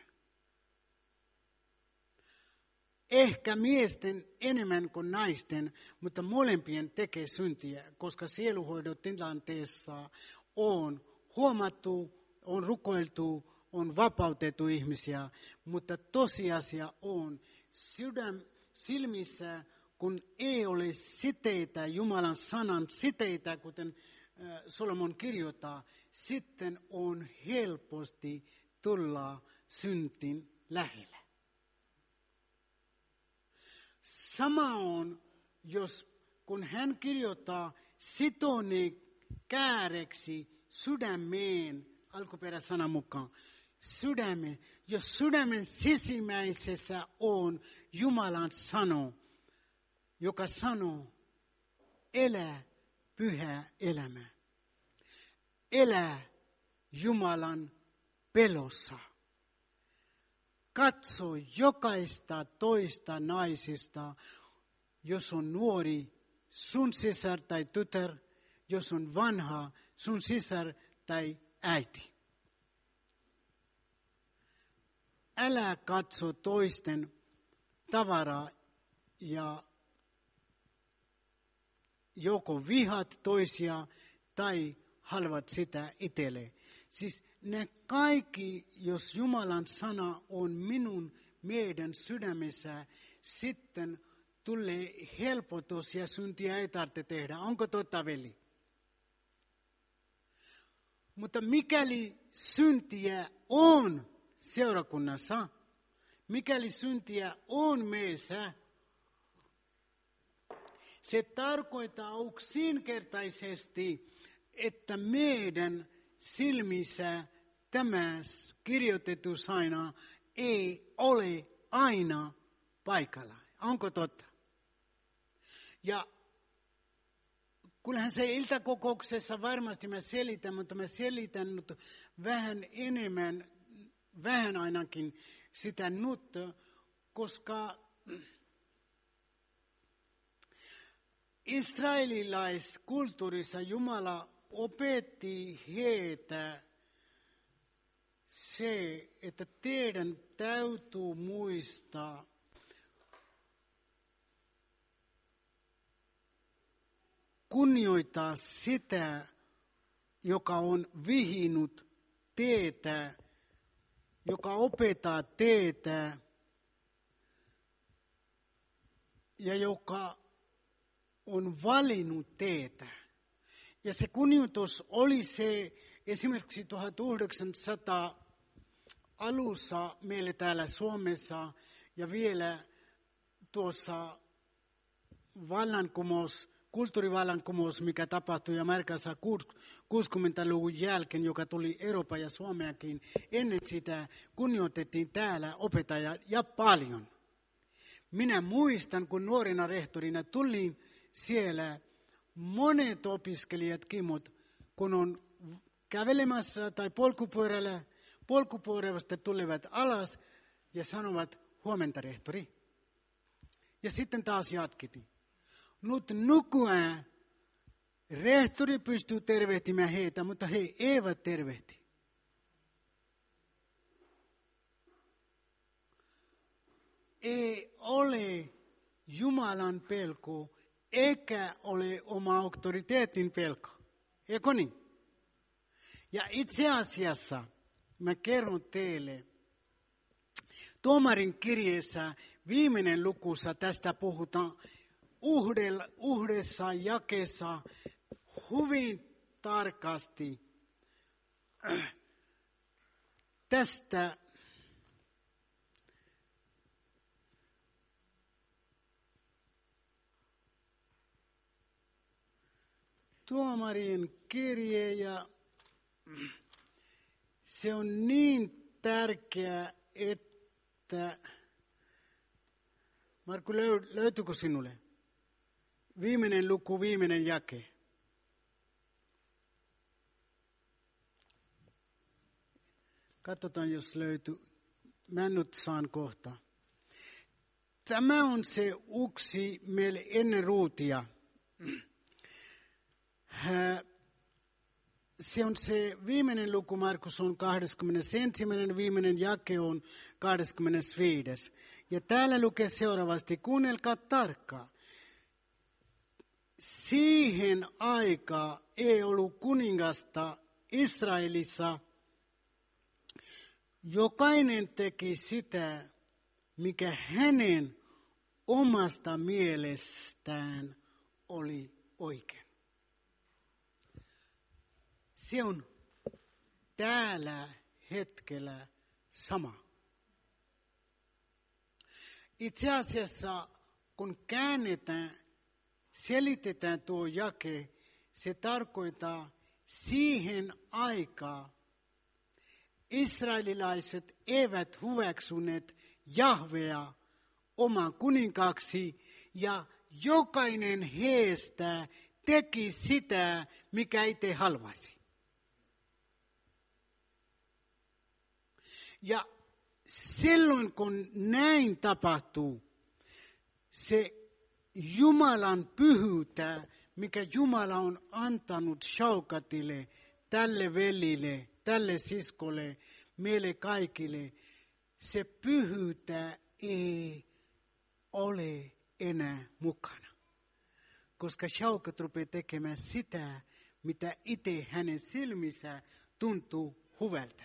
Ehkä miesten enemmän kuin naisten, mutta molempien tekee syntiä, koska sieluhoidon tilanteessa on huomattu, on rukoiltu, on vapautettu ihmisiä, mutta tosiasia on silmissä, kun ei ole siteitä, Jumalan sanan siteitä, kuten Solomon kirjoittaa, sitten on helposti tulla syntin lähelle. Sama on, kun hän kirjoittaa sitoni kääreksi sydämeen, alkuperäisanan mukaan, sydämen, jos sydämen sisimmäisessä on Jumalan sano, joka sanoo, elä pyhä elämä. Elä Jumalan pelossa. Katso jokaista toista naisista, jos on nuori, sun sisar tai tytär, jos on vanha, sun sisar tai äiti. Älä katso toisten tavaraa ja joko vihat toisia tai halvat sitä itselle. Siis ne kaikki, jos Jumalan sana on meidän sydämessä, sitten tulee helpotus ja syntiä ei tarvitse tehdä. Onko totta, veli? Mutta mikäli syntiä on seurakunnassa, mikäli syntiä on meissä, se tarkoittaa yksinkertaisesti, että meidän silmissä tämä kirjoitettu sana ei ole aina paikalla. Onko totta? Ja kyllähän se iltakokouksessa varmasti mä selitän, mutta mä selitän nyt vähän enemmän, vähän ainakin sitä nyt, koska israelilaiskulttuurissa Jumala opetti heitä se, että teidän täytyy muistaa kunnioittaa sitä, joka on vihinut teitä, joka opettaa teitä ja joka on valinnut teitä. Ja se kunnioitus oli se esimerkiksi 1900 alussa meille täällä Suomessa ja vielä tuossa kulttuurivallankumous, mikä tapahtui Amerikassa 60-luvun jälkeen, joka tuli Euroopan ja Suomeakin. Ennen sitä kunnioitettiin täällä opettajia ja paljon. Minä muistan, kun nuorena rehtorina tuli siellä monet opiskelijat, kun on kävelemässä tai polkupyörästä tulevat alas ja sanovat huomenta rehtori. Ja sitten taas jatkettiin. Nyt nykyään rehtori pystyy tervehtimään heitä, mutta he eivät tervehti. Ei ole Jumalan pelko, eikä ole oma auktoriteetin pelko. Eikö niin? Ja itse asiassa mä kerron teille, Tuomarin kirjeessä viimeinen lukussa tästä puhutaan uudessa jakeessa hyvin tarkasti tästä Tuomarien kirje ja se on niin tärkeä, että Markku, löytyykö sinulle? Viimeinen luku, viimeinen jake. Katsotaan, jos löytyy. Mä nyt saan kohta. Tämä on se yksi meille ennen ruutia. Se on se viimeinen luku, Markus on 21. Viimeinen jake on 25. Ja täällä lukee seuraavasti, kuunnelkaa tarkkaan. Siihen aikaan ei ollut kuningasta Israelissa. Jokainen teki sitä, mikä hänen omasta mielestään oli oikein. Se on täällä hetkellä sama. Itse asiassa, kun käännetään, selitetään tuo jake, se tarkoittaa siihen aikaan israelilaiset eivät hyväksyneet Jahvea oman kuninkaaksi ja jokainen heistä teki sitä, mikä itse haluaisi. Ja silloin kun näin tapahtuu, se Jumalan pyhyyttä, mikä Jumala on antanut Shaukatille, tälle velille, tälle siskolle, meille kaikille, se pyhyyttä ei ole enää mukana. Koska Shaukat rupeaa tekemään sitä, mitä itse hänen silmissä tuntuu hyvältä.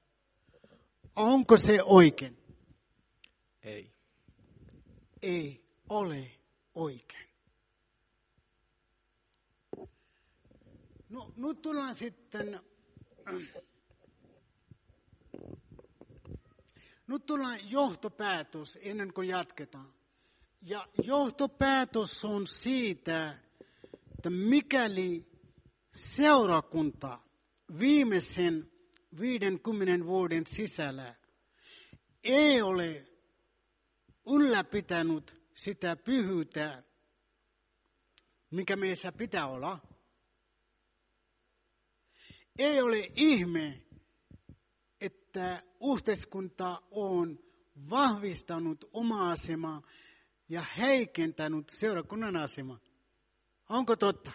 Onko se oikein? Ei. Ei ole oikein. No, nyt tullaan sitten johtopäätös ennen kuin jatketaan. Ja johtopäätös on siitä, että mikäli seurakunta viimeisen 50 vuoden sisällä ei ole ylläpitänyt sitä pyhyyttä, mikä meissä pitää olla, ei ole ihme, että yhteiskunta on vahvistanut omaa asemaa ja heikentänyt seurakunnan asemaa. Onko totta?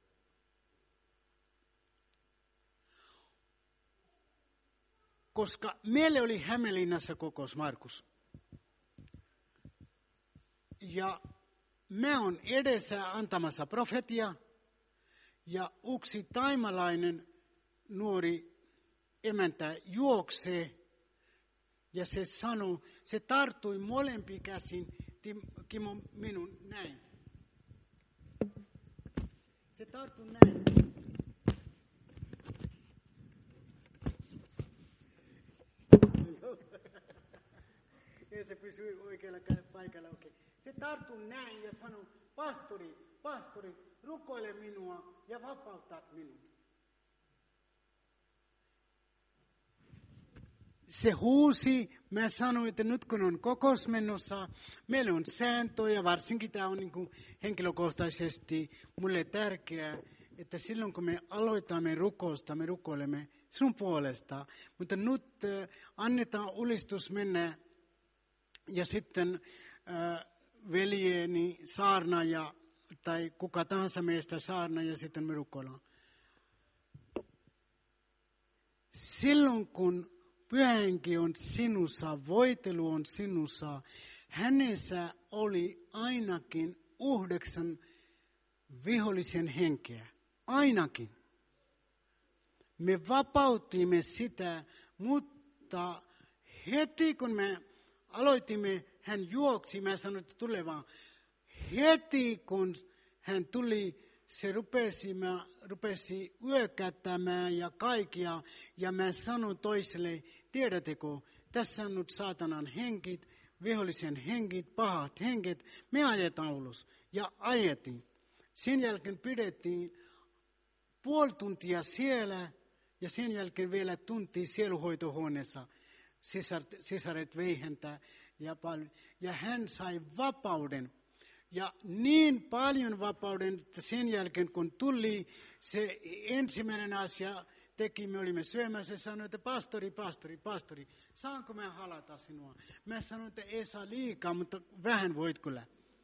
Koska meille oli Hämeenlinnassa kokous, Markus. Ja mä oon edessä antamassa profetia. Ja yksi taimalainen nuori emäntä juoksee ja se sanoi, se tarttui molempi käsin, Kimmo, minun näin. Se tarttui näin. Ja se pysyi oikealla paikalla. Okay. Se tarttui näin ja sanoi, pastori, rukoile minua ja vapauttaa minut. Se huusi, mä sanoin, että nyt kun on kokous menossa, meillä on sääntöjä, varsinkin tämä on niin kuin henkilökohtaisesti mulle tärkeää, että silloin kun me aloitamme rukousta, me rukoilemme sinun puolesta, mutta nyt annetaan ulistus mennä ja sitten veljeni saarnaaja tai kuka tahansa meistä saarnaaja ja sitten me rukoillaan. Silloin kun Pyhä Henki on sinussa, voitelu on sinussa. Hänessä oli ainakin 9 vihollisen henkeä. Ainakin. Me vapautimme sitä, mutta heti kun me aloitimme, hän juoksi. Mä sanoin, että tule vaan. Heti kun hän tuli, se rupesi yökättämään ja kaikkia. Ja mä sanoin toiselle, tiedättekö, tässä on nyt saatanan henkit, vihollisen henkit, pahat henkit. Me ajetaan ulos. Ja ajettiin. Sen jälkeen pidettiin puoli tuntia siellä ja sen jälkeen vielä tunti sieluhoitohuoneessa. Sisaret vei häntä ja hän sai vapauden. Ja niin paljon vapauden, että sen jälkeen kun tuli, se ensimmäinen asia teki, me olimme syömässä ja sanoi, että pastori, saanko mä halata sinua? Mä sanoin, että ei saa liikaa, mutta vähän voit kyllä.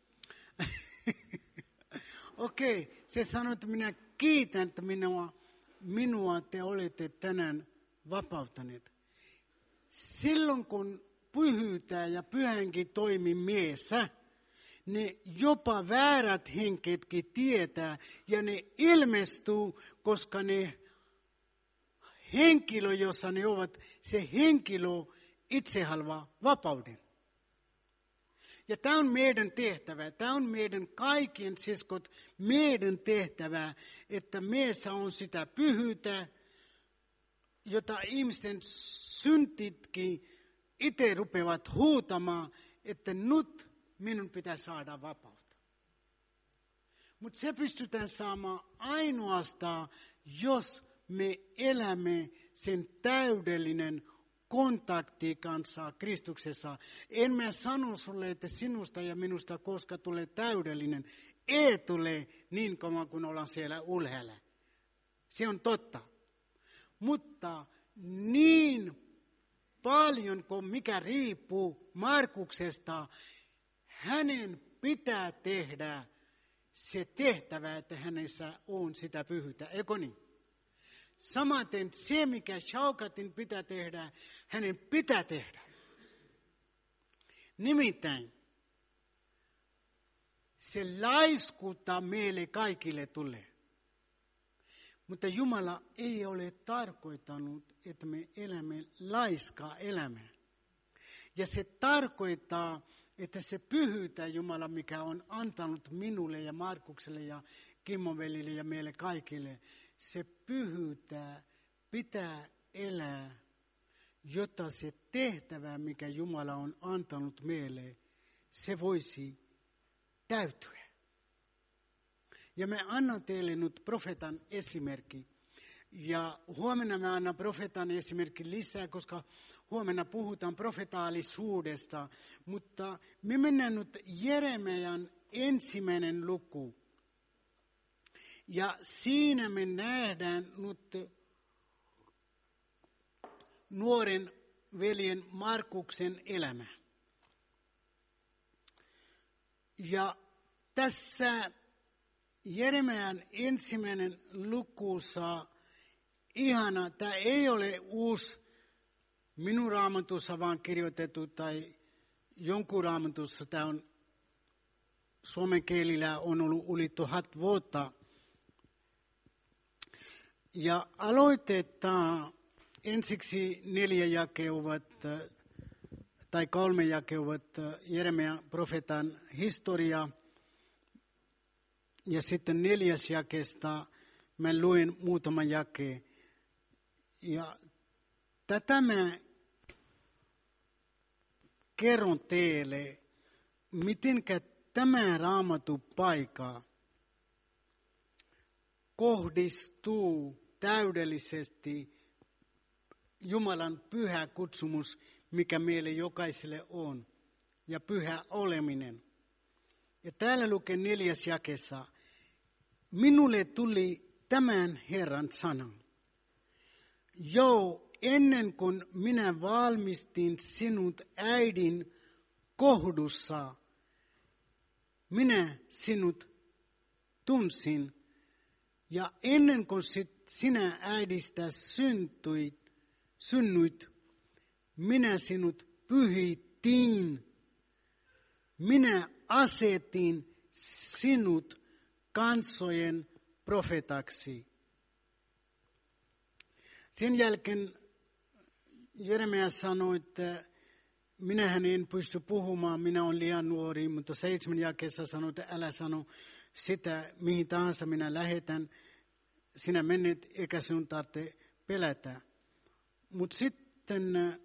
Okei, se sanoi, että minä kiitän, että minua te olette tänään vapauttaneet. Silloin kun pyhyytää ja Pyhä Henki toimi miessä, ne jopa väärät henketkin tietää ja ne ilmestyy, koska ne henkilö, jossa ne ovat, se henkilö itse haluaa vapauden. Ja tämä on meidän tehtävä, tämä on meidän kaikkien siskot, meidän tehtävä, että meissä on sitä pyhyyttä, jota ihmisten syntitkin itse rupeavat huutamaan, että nyt minun pitää saada vapautta. Mutta se pystytään saamaan ainoastaan, jos me elämme sen täydellinen kontakti kanssa Kristuksessa. En mä sano sulle, että sinusta ja minusta koska tulee täydellinen. Ei tule niin kauan kuin ollaan siellä ylhäällä. Se on totta. Mutta niin paljon kuin mikä riippuu Markuksesta, hänen pitää tehdä se tehtävä, että hänessä on sitä pyhyyttä. Eikö niin? Samaten se, mikä Shaukatin pitää tehdä, hänen pitää tehdä. Nimittäin se laiskuutta meille kaikille tulee. Mutta Jumala ei ole tarkoittanut, että me elämme laiskaa elämää. Ja se tarkoittaa, että se pyhyyttä Jumala, mikä on antanut minulle ja Markukselle ja Kimmon velille ja meille kaikille, se pyhyyttä pitää elää, jotta se tehtävä, mikä Jumala on antanut meille, se voisi täytyä. Ja me annan teille nyt profeetan esimerkki. Ja huomenna mä annan profeetan esimerkin lisää, koska huomenna puhutaan profetaalisuudesta. Mutta me mennään nyt Jeremian 1. luku. Ja siinä me nähdään nyt nuoren veljen Markuksen elämä. Ja tässä Jeremian 1. lukussa ihana, tämä ei ole uusi minun raamatussa vaan kirjoitettu tai jonkun raamatussa. Tämä on suomen kielillä on ollut yli 1000 vuotta. Ja aloitetaan ensiksi 4 jakea ovat, tai 3 jakea ovat Jeremia profeetan historia. Ja sitten 4. jakeesta mä luen muutaman jakeen. Ja tätä mä kerron teille, mitenkä tämä Raamatun paikka kohdistuu täydellisesti Jumalan pyhä kutsumus, mikä meille jokaiselle on, ja pyhä oleminen. Ja täällä lukee 4. jakeessa, minulle tuli tämän Herran sana. Jo ennen kuin minä valmistin sinut äidin kohdussa, minä sinut tunsin. Ja ennen kuin sinä äidistä synnyit, minä sinut pyhitin. Minä asetin sinut kansojen profetaksi. Sen jälkeen Jeremia sanoi, että minähän en pysty puhumaan, minä olen liian nuori, mutta 7 jakeessa sanoi, että älä sano sitä, mihin tahansa minä lähetän. Sinä menet, eikä sinun tarvitse pelätä. Mutta sitten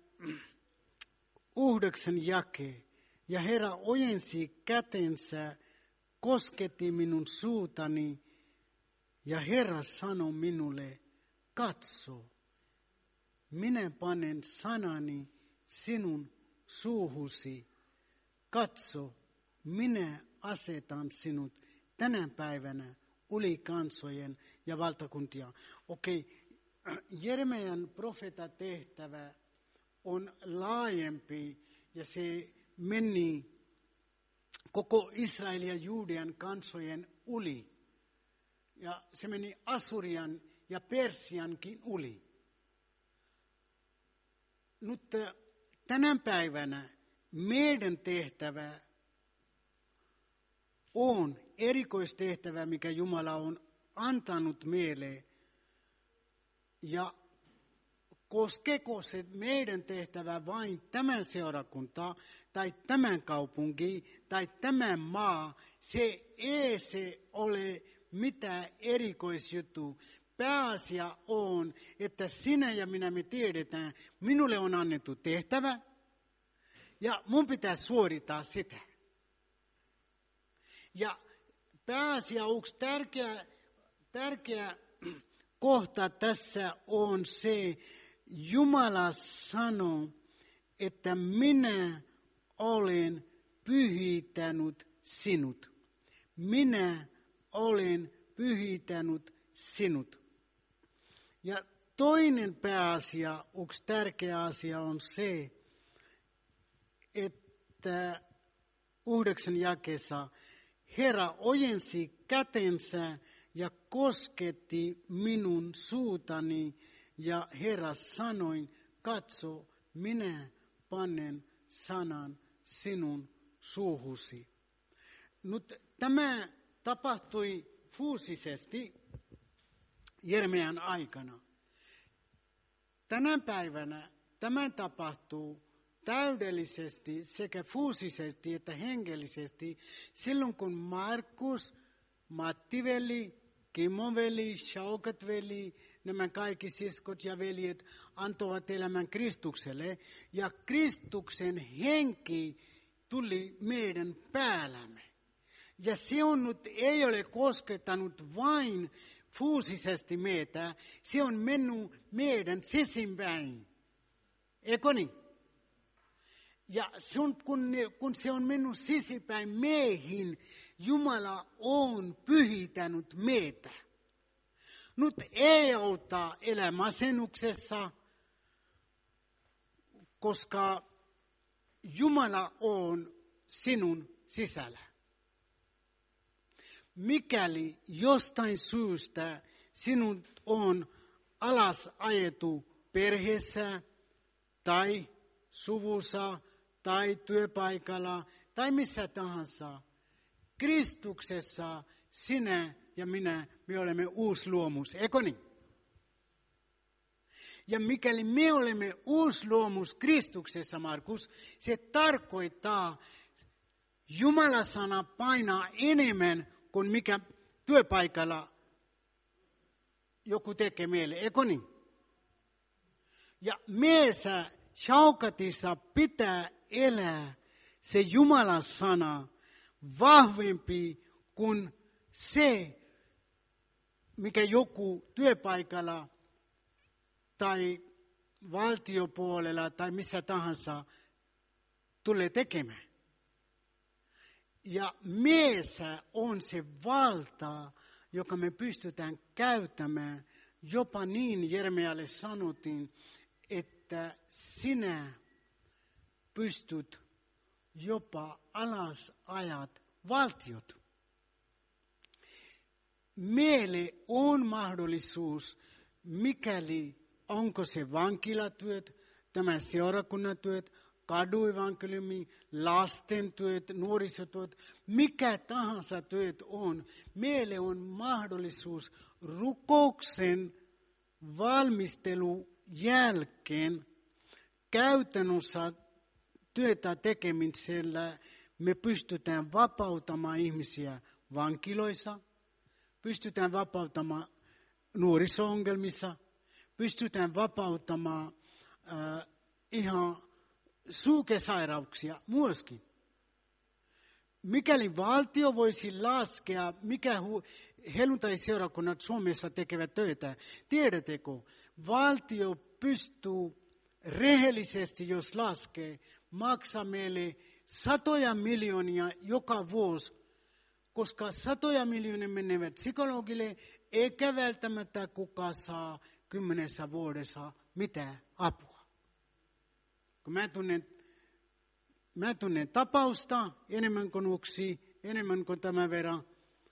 9 jake. Ja Herra ojensi kätensä, kosketti minun suutani, ja Herra sanoi minulle, katso, minä panen sanani sinun suuhusi. Katso, minä asetan sinut tänä päivänä yli kansojen ja valtakuntia. Jeremian profeetatehtävä on laajempi ja se meni koko Israelin ja Juudean kansojen yli. Ja se meni Asurian ja Persiankin yli. Nyt tänä päivänä meidän tehtävä on erikoistehtävä, mikä Jumala on antanut meille. Ja koskeeko se meidän tehtävä vain tämän seurakuntaa, tai tämän kaupunki, tai tämän maa, se ei se ole mitään erikoisjuttu. Pääasia on, että sinä ja minä me tiedetään, minulle on annettu tehtävä, ja mun pitää suorittaa sitä. Ja pääasia, yksi tärkeä kohta tässä on se, Jumala sanoo, että minä olen pyhittänyt sinut. Minä olen pyhittänyt sinut. Ja toinen pääasia, yksi tärkeä asia on se, että 9 jakeessa Herra ojensi kätensä ja kosketti minun suutani, ja Herra sanoi, katso, minä panen sanan sinun suuhusi. Nyt tämä tapahtui fyysisesti Jeremian aikana. Tänä päivänä tämä tapahtuu täydellisesti sekä fyysisesti että hengellisesti silloin, kun Markus, Matti-veli, Kimmo-veli, Shaukat-veli, nämä kaikki siskot ja veljet antoivat elämän Kristukselle. Ja Kristuksen henki tuli meidän päällämme. Ja se on nyt, ei ole koskettanut vain fyysisesti meitä, se on mennyt meidän sisimpäin. Eikö niin? Ja kun se on mennyt sisimpäin meihin, Jumala on pyhittänyt meitä. Nyt ei auta elää masennuksessa, koska Jumala on sinun sisällä. Mikäli jostain syystä sinut on alas ajettu perheessä tai suvussa tai työpaikalla tai missä tahansa, Kristuksessa sinä ja minä, me olemme uusi luomus, eikö niin? Ja mikäli me olemme uusluomus Kristuksessa, Markus, se tarkoittaa, Jumalan sana painaa enemmän kuin mikä työpaikalla joku tekee meille, eikö niin? Ja meissä shaukatissa pitää elää se Jumalan sana vahvempi kuin se, mikä joku työpaikalla tai valtiopuolella tai missä tahansa tulee tekemään. Ja meissä on se valta, joka me pystytään käyttämään. Jopa niin Jeremialle sanottiin, että sinä pystyt jopa alas ajat valtiot. Meille on mahdollisuus, mikäli onko se vankilatyöt, tämä seurakunnan työt, kaduevankeliumi, lasten työt, nuorisotyöt, mikä tahansa työt on. Meille on mahdollisuus rukouksen valmistelun jälkeen käytännössä työtä tekemisellä me pystytään vapauttamaan ihmisiä vankiloissa, pystytään vapauttamaan nuoriso-ongelmissa, pystytään vapauttamaan ihan suukesairauksia myöskin. Mikäli valtio voisi laskea, mikä helluntai-seurakunnat Suomessa tekevät töitä, tiedättekö, valtio pystyy rehellisesti, jos laskee, maksaa meille 100 miljoonia joka vuosi, koska 100 miljoonia menevät psykologille, eikä välttämättä kukaan saa 10 vuodessa mitään apua. Kun mä tunnen tapausta enemmän kuin yksi, enemmän kuin tämän verran,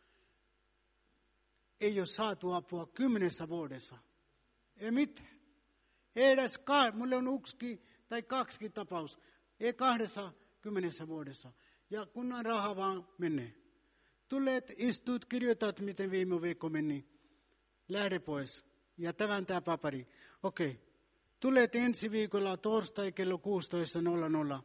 ei ole saatu apua 10 vuodessa. Ei mitään. Ei edes mulle on yksi tai 2 tapaus. Ei 20 vuodessa. Ja kunnan raha vaan menee. Tulet, istut, kirjoitat, miten viime viikko meni. Lähde pois. Ja tämä paperi. Okei. Tulet ensi viikolla torstai kello 16.00.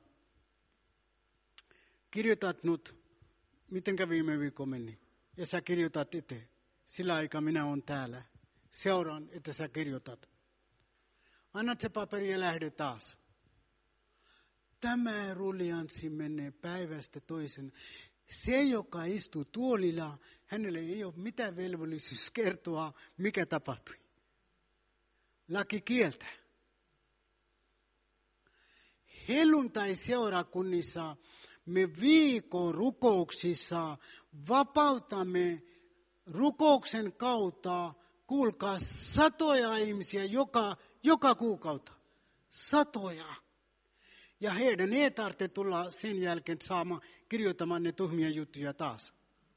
Kirjoitat nyt, miten viime viikko meni. Ja sä kirjoitat itse. Sillä aikaa minä olen täällä. Seuraan, että sä kirjoitat. Annat se paperi ja lähde taas. Tämä ruljanssi menee päivästä toisen. Se, joka istuu tuolilla, hänelle ei ole mitään velvollisuus kertoa, mikä tapahtui. Laki kieltää. Helluntai-seurakunnissa me viikon rukouksissa vapautamme rukouksen kautta, kuulkaa, 100 ihmisiä joka kuukautta. 100. Ja heidän ei tarvitse tulla sen jälkeen kirjoittamaan ne tuhmia juttuja taas.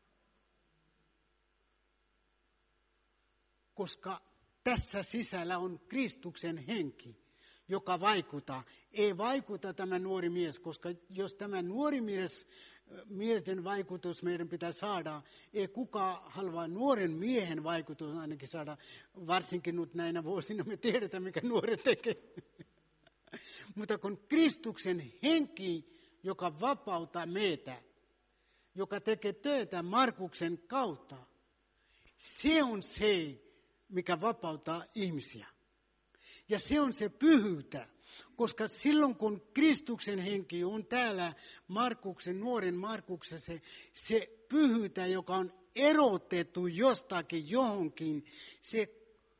Koska tässä sisällä on Kristuksen henki, joka vaikuttaa. Ei vaikuta tämä nuori mies, koska jos tämä nuori miesten vaikutus meidän pitää saada, ei kukaan halua nuoren miehen vaikutus ainakin saada, varsinkin nyt näinä vuosina me tiedetään, mikä nuoret tekee. Mutta kun Kristuksen henki, joka vapauttaa meitä, joka tekee töitä Markuksen kautta, se on se, mikä vapauttaa ihmisiä. Ja se on se pyhyyttä, koska silloin kun Kristuksen henki on täällä nuoren Markuksessa, se pyhyyttä, joka on erotettu jostakin johonkin, se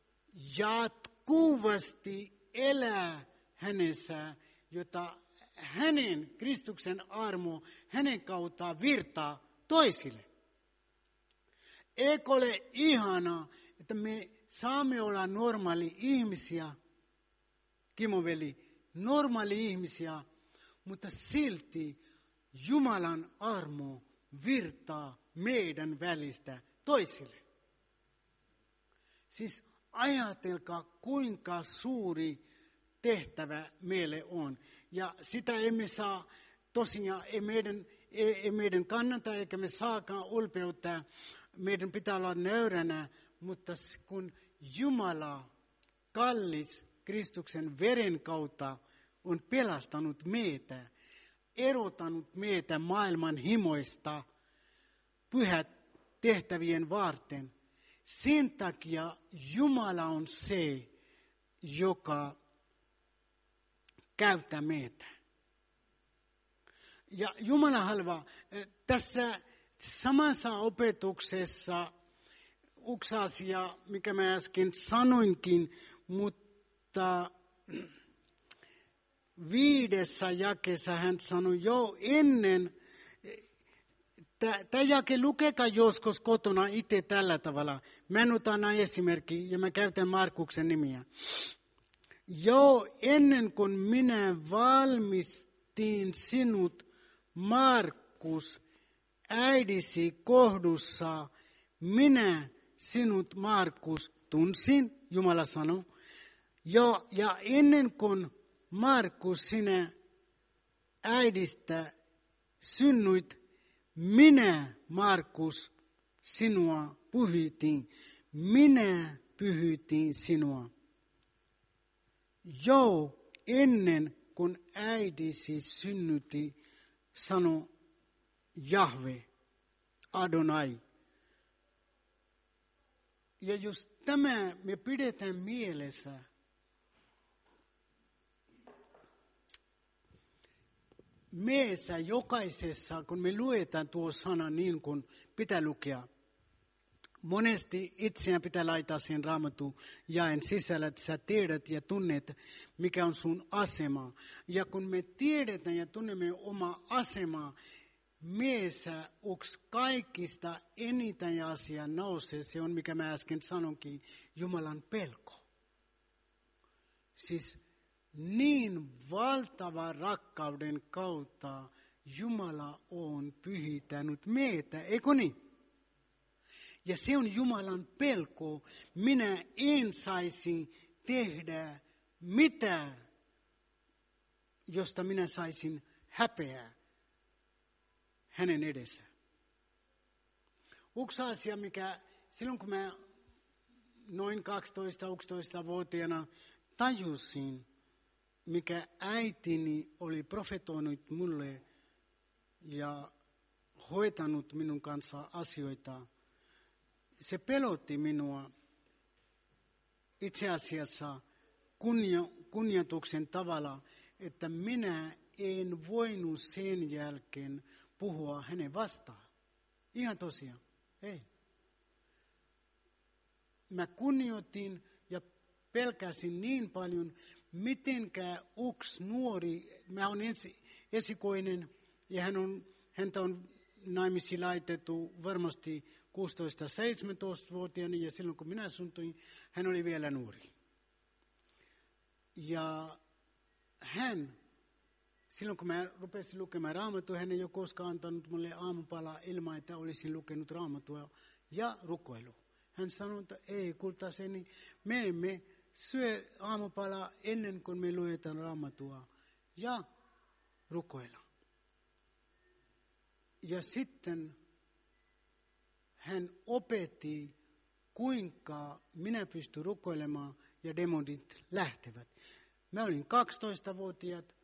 jatkuvasti elää hänessä, jota hänen Kristuksen armo, hänen kauttaan virtaa toisille. Eikö ole ihanaa, että me saamme olla normaali ihmisiä, Kimo-veli, normaali ihmisiä, mutta silti Jumalan armo virtaa meidän välistä toisille. Siis ajatelkaa, kuinka suuri tehtävä meille on. Ja sitä emme saa, tosiaan ei meidän kannata eikä me saakaan ulpeuttaa. Meidän pitää olla nöyränä, mutta kun Jumala, kallis Kristuksen veren kautta on pelastanut meitä, erotanut meitä maailman himoista pyhät tehtävien varten. Sen takia Jumala on se, joka käyttää meitä. Ja Jumala haluaa tässä samassa opetuksessa yksi asia, mikä mä äsken sanoinkin, mutta 5. jakeessa hän sanoi jo ennen, tämä jake lukekaa joskus kotona itse tällä tavalla. Mä otan esimerkki ja mä käytän Markuksen nimiä. Jo ennen kuin minä valmistin sinut, Markus, äidisi kohdussa, minä sinut, Markus, tunsin, Jumala sanoi. Ja ennen kuin Markus, sinä äidistä synnyit, minä, Markus, sinua pyhitin. Minä pyhitin sinua. Jo ennen kuin äidisi synnytti, sanoi Jahve, Adonai. Ja jos tämä me pidetään mielessä, meissä jokaisessa, kun me luetaan tuo sana niin kuin pitää lukea, monesti itseään pitää laittaa siihen Raamatun jaen sisällä, että sä tiedät ja tunnet, mikä on sun asema. Ja kun me tiedetään ja tunnemme oma asemaa, meissä yksi kaikista eniten asia nousee, se on mikä mä äsken sanonkin, Jumalan pelko. Siis niin valtava rakkauden kautta Jumala on pyhittänyt meitä, eikö niin? Ja se on Jumalan pelko. Minä en saisi tehdä mitään, josta minä saisin häpeää hänen edessään. Yksi asia, mikä silloin kun mä noin 12-11-vuotiaana tajusin, mikä äitini oli profetoinut mulle ja hoitanut minun kanssa asioita, se pelotti minua itse asiassa kunnioituksen tavalla, että minä en voinut sen jälkeen puhua hänen vastaan. Ihan tosiaan, ei. Mä kunnioitin ja pelkäsin niin paljon, mitenkä yksi nuori, mä olen esikoinen ja häntä on naimisiin laitettu varmasti 16-17-vuotiaana ja silloin kun minä syntyin, hän oli vielä nuori. Ja hän, silloin kun mä rupesin lukemaan Raamattua, hän ei ole koskaan antanut mulle aamupalaa ilman, että olisin lukenut Raamattua ja rukoilu. Hän sanoi, että ei kultaiseni, me emme syö aamupalaa ennen kuin me luetaan Raamattua ja rukoilla. Ja sitten hän opetti, kuinka minä pystyn rukoilemaan ja demonit lähtevät. Mä olin 12-vuotiaat.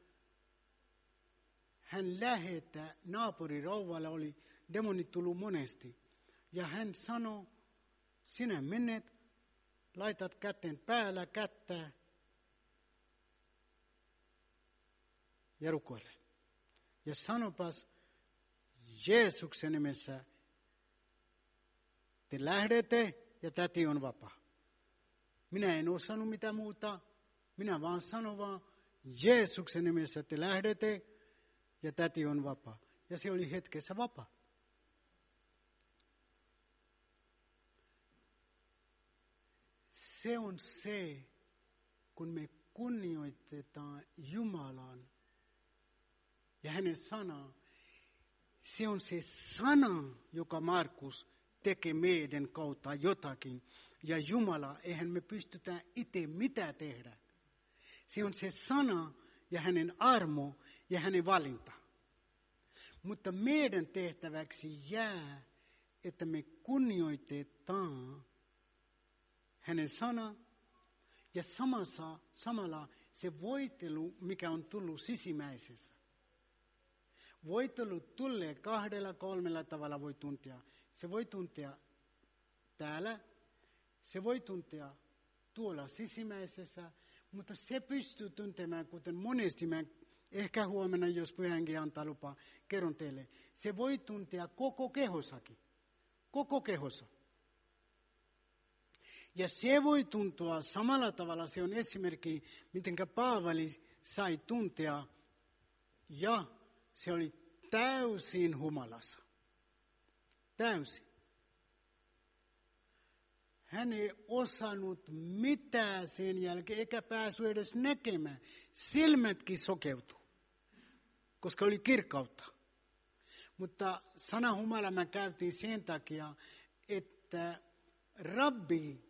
Hän lähettää naapurirouvalla, oli demonit tullut monesti. Ja hän sanoi, sinä menet, laitat käteen päällä kättä ja rukoile. Ja sanopas Jeesuksen nimessä, te lähdette ja täti on vapaa. Minä en osannut mitään muuta, minä vaan sanon vaan, Jeesuksen nimessä te lähdette ja täti on vapaa. Ja se oli hetkessä vapaa. Se on se, kun me kunnioitetaan Jumalan ja hänen sanaa. Se on se sana, joka Markus tekee meidän kautta jotakin. Ja Jumala, eihän me pystytä itse mitä tehdä. Se on se sana ja hänen armo ja hänen valinta. Mutta meidän tehtäväksi jää, että me kunnioitetaan hänen sana Ja samalla se voitelu, mikä on tullut sisimmäisessä. Voitelu tulee 2-3 tavalla voi tuntea. Se voi tuntea täällä, se voi tuntea tuolla sisimmäisessä, mutta se pystyy tuntemaan, kuten monesti mä ehkä huomenna, jos pyhänkin antaa lupaa, kerron teille. Se voi tuntea koko kehossakin. Koko kehossa. Ja se voi tuntua samalla tavalla, se on esimerkki, miten Paavali sai tuntea, ja se oli täysin humalassa. Täysin. Hän ei osannut mitään sen jälkeen, eikä päässyt edes näkemään. Silmätkin sokeutui, koska oli kirkkautta. Mutta sana humala mä käytin sen takia, että rabbi,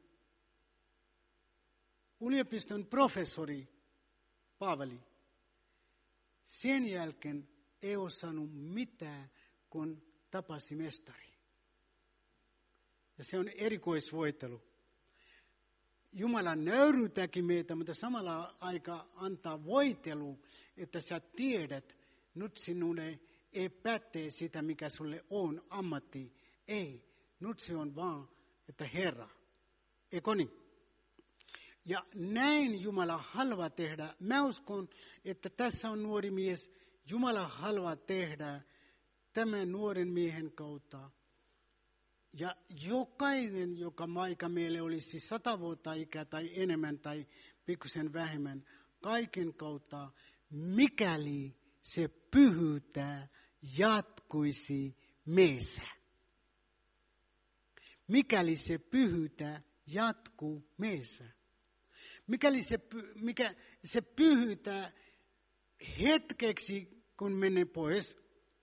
yliopiston professori Paavali, sen jälkeen ei osannut mitään, kun tapasi mestari. Ja se on erikoisvoitelu. Jumala nöyryytääkin meitä, mutta samalla aika antaa voitelu, että sä tiedät, nyt sinulle ei pätee sitä, mikä sulle on ammatti. Ei, nyt se on vaan, että Herra. Eikö niin? Ja näin Jumala haluaa tehdä. Mä uskon, että tässä on nuori mies. Jumala haluaa tehdä tämän nuoren miehen kautta. Ja jokainen, joka vaikka meille olisi 100 vuotta ikää tai enemmän tai pikkusen vähemmän, kaiken kautta, mikäli se pyhyyttä jatkuisi meissä. Mikäli se pyhyyttä jatkuu meissä. Mikäli se pyhyyttä hetkeksi, kun menee pois,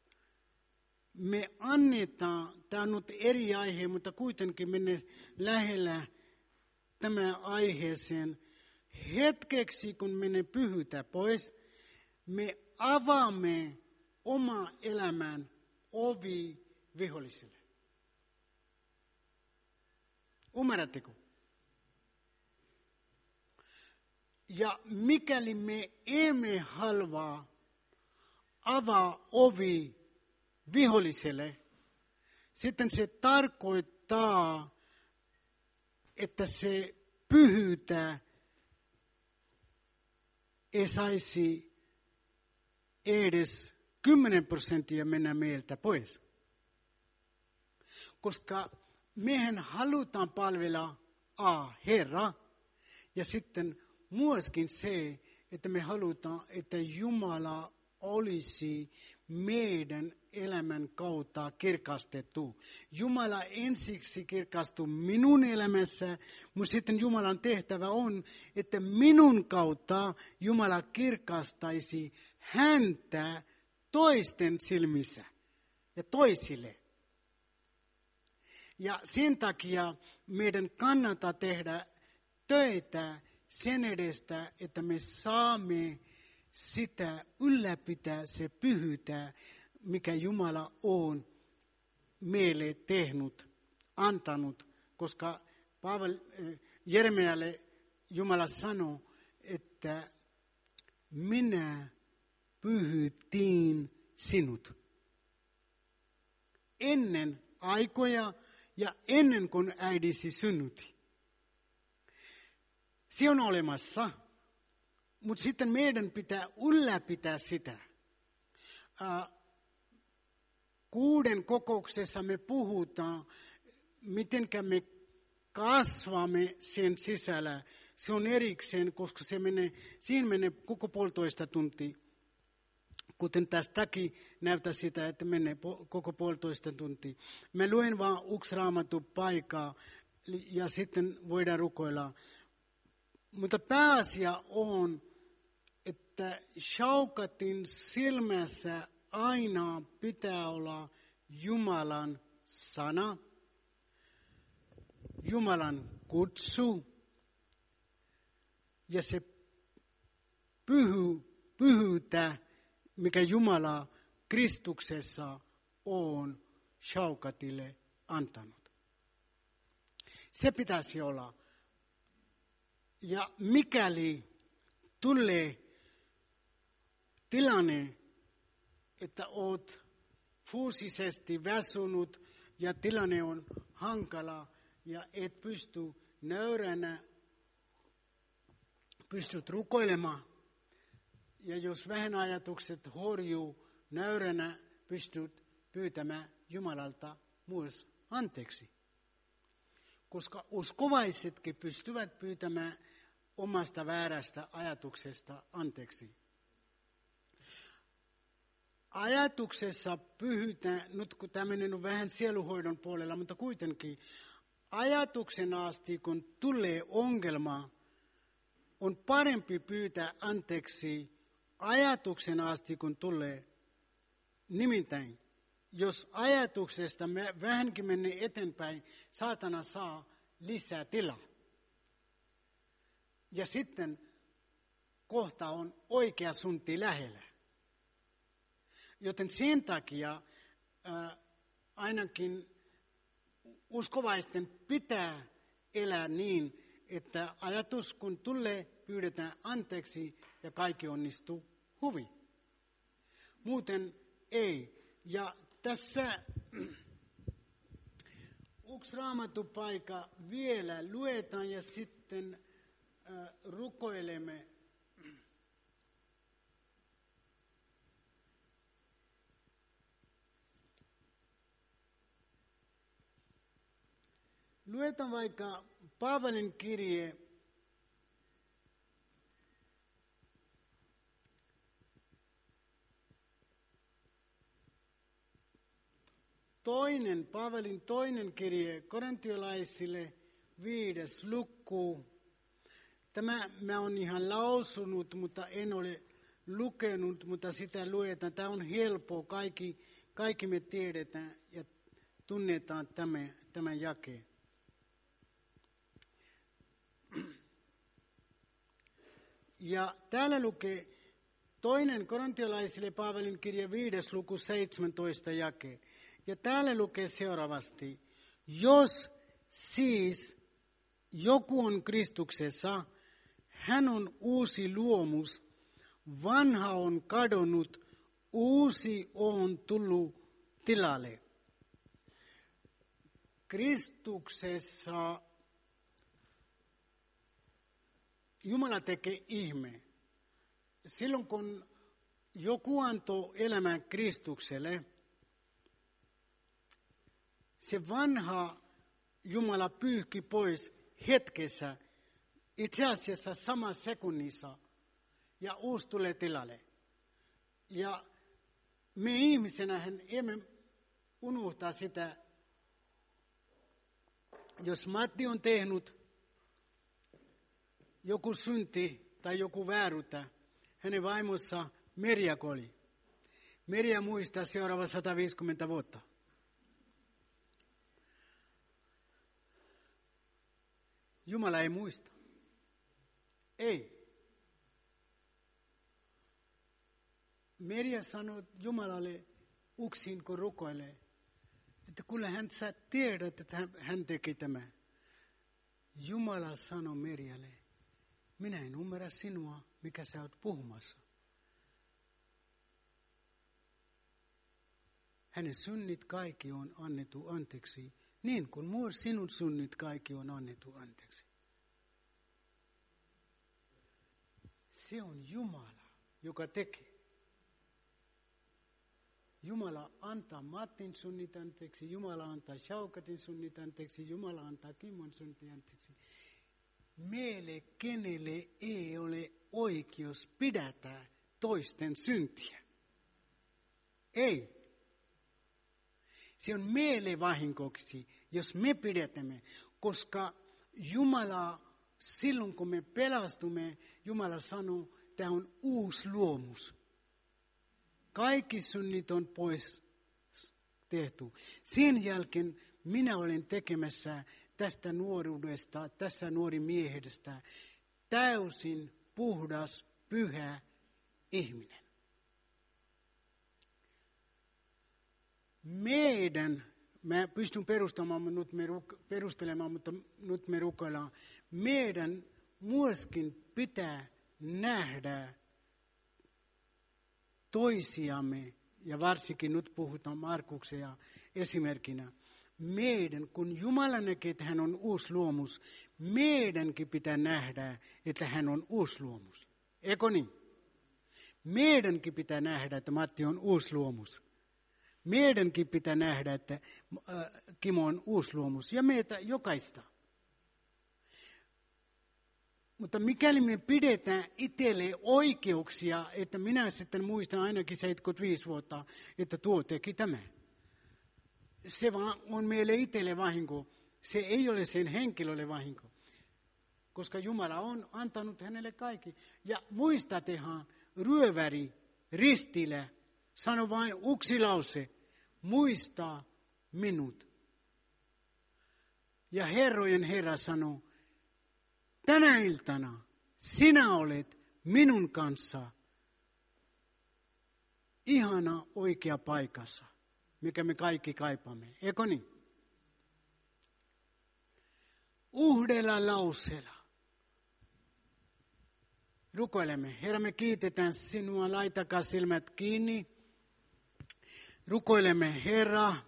me annetaan, tämä on nyt eri aihe, mutta kuitenkin menee lähellä tämän aiheeseen. Hetkeksi, kun menee pyhyyttä pois, me avaamme oma elämän ovi viholliselle. Ymmärrättekö? Ja mikäli me emme halua avaa ovi viholliselle, sitten se tarkoittaa, että se pyhyyttä ei saisi edes 10% mennä meiltä pois. Koska mehän halutaan palvella Herra, ja sitten myöskin se, että me halutaan, että Jumala olisi meidän elämän kautta kirkastettu. Jumala ensiksi kirkastuu minun elämässä, mutta sitten Jumalan tehtävä on, että minun kautta Jumala kirkastaisi häntä toisten silmissä ja toisille. Ja sen takia meidän kannattaa tehdä töitä sen edestä, että me saamme sitä ylläpitää se pyhyyttä, mikä Jumala on meille tehnyt, antanut. Koska Jeremialle Jumala sanoi, että minä pyhytin sinut. Ennen aikoja ja ennen kuin äidisi synnytti. Se on olemassa. Mutta sitten meidän pitää ylläpitää sitä. 6 kokouksessa me puhutaan, mitenkä me kasvamme sen sisällä. Se on erikseen, koska siinä menee koko 1,5 tuntia. Kuten tästäkin näyttää sitä, että menee koko 1,5 tuntia. Mä luen vaan yksi raamattu paikkaa ja sitten voidaan rukoilla. Mutta pääasia on, että Shaukatin silmässä aina pitää olla Jumalan sana, Jumalan kutsu ja se pyhyyttä, mikä Jumala Kristuksessa on Shaukatille antanut. Se pitäisi olla Ja mikäli tulee tilanne, että oot fyysisesti väsynyt ja tilanne on hankala ja et pysty nöyränä, pystyt rukoilemaan. Ja jos vähän ajatukset horjuu nöyränä, pystyt pyytämään Jumalalta myös anteeksi. Koska uskovaisetkin pystyvät pyytämään omasta väärästä ajatuksesta anteeksi. Ajatuksessa pyhytään, nyt kun tämmöinen on vähän sieluhoidon puolella, mutta kuitenkin ajatuksen asti, kun tulee ongelma, on parempi pyytää anteeksi ajatuksen asti, kun tulee. Nimittäin, jos ajatuksesta me vähänkin menee eteenpäin, saatana saa lisää tilaa. Ja sitten kohta on oikea sunti lähellä. Joten sen takia ainakin uskovaisten pitää elää niin, että ajatus kun tulee, pyydetään anteeksi ja kaikki onnistuu hyvin. Muuten ei. Ja tässä yksi raamattupaikka vielä luetaan ja sitten rukoilemme. Luetaan vaikka Paavalin kirje Paavalin toinen kirje korintiolaisille 5. luku. Tämä mä oon ihan lausunut, mutta en ole lukenut, mutta sitä luetaan. Tämä on helppoa, kaikki me tiedetään ja tunnetaan tämän jakeen. Ja täällä lukee toinen korintiolaisille Paavalin kirje 5. luku 17 jake. Ja täällä lukee seuraavasti, jos siis joku on Kristuksessa, hän on uusi luomus, vanha on kadonnut, uusi on tullut tilalle. Kristuksessa Jumala tekee ihme. Silloin kun joku antoi elämän Kristukselle, se vanha Jumala pyyhki pois hetkessä, itse asiassa sama sekunnissa, ja uusi tulee tilalle. Ja me ihmisenähän emme unohtaa sitä, jos Matti on tehnyt joku synti tai joku vääryyttä, hänen vaimonsa Merja oli. Merja muistaa seuraava 150 vuotta. Jumala ei muista. Ei. Merja sanoi Jumalalle yksin, kun rukoilee, että kyllä sä tiedät, että hän teki tämän. Jumala sanoi Merjalle, minä en ymmärrä sinua, mikä sä oot puhumassa. Hänen synnit kaikki on annettu anteeksi, niin kuin myös sinun synnit kaikki on annettu anteeksi. Se on Jumala, joka tekee. Jumala antaa Mattin synnit anteeksi, Jumala antaa Shaukatin synnit anteeksi, Jumala antaa Kimmon synnit anteeksi. Meille kenelle ei ole oikeus pidätä toisten syntiä. Ei. Se on meille vahingoksi, jos me pidätämme, koska Jumala, silloin kun me pelastumme, Jumala sanoo, tämä on uusi luomus. Kaikki synnit on pois tehty. Sen jälkeen minä olen tekemässä tästä nuoruudesta, tässä nuori miehestä, täysin puhdas, pyhä ihminen. Mä pystyn perustelemaan, mutta nyt me rukoillaan, meidän myöskin pitää nähdä toisiamme, ja varsinkin nyt puhutaan Markuksia esimerkkinä. Meidän, kun Jumala näkee, että hän on uusi luomus, meidänkin pitää nähdä, että hän on uusi luomus. Eikö niin? Meidänkin pitää nähdä, että Matti on uusi luomus. Meidänkin pitää nähdä, että Kimo on uusi luomus. Ja meitä jokaista. Mutta mikäli me pidetään itselle oikeuksia, että minä sitten muistan ainakin 75 vuotta, että tuo teki tämä. Se vaan on meille itselle vahinko. Se ei ole sen henkilölle vahinko. Koska Jumala on antanut hänelle kaikki. Ja muistatehan, ryöväri ristillä sanoi vain yksi lause. Muista minut. Ja herrojen Herra sanoi, tänä iltana sinä olet minun kanssa ihana oikea paikassa, mikä me kaikki kaipaamme. Eikö niin? Uhdella lauseella. Rukoilemme. Herra, me kiitetään sinua, laitakaa silmät kiinni. Rukoilemme, Herra,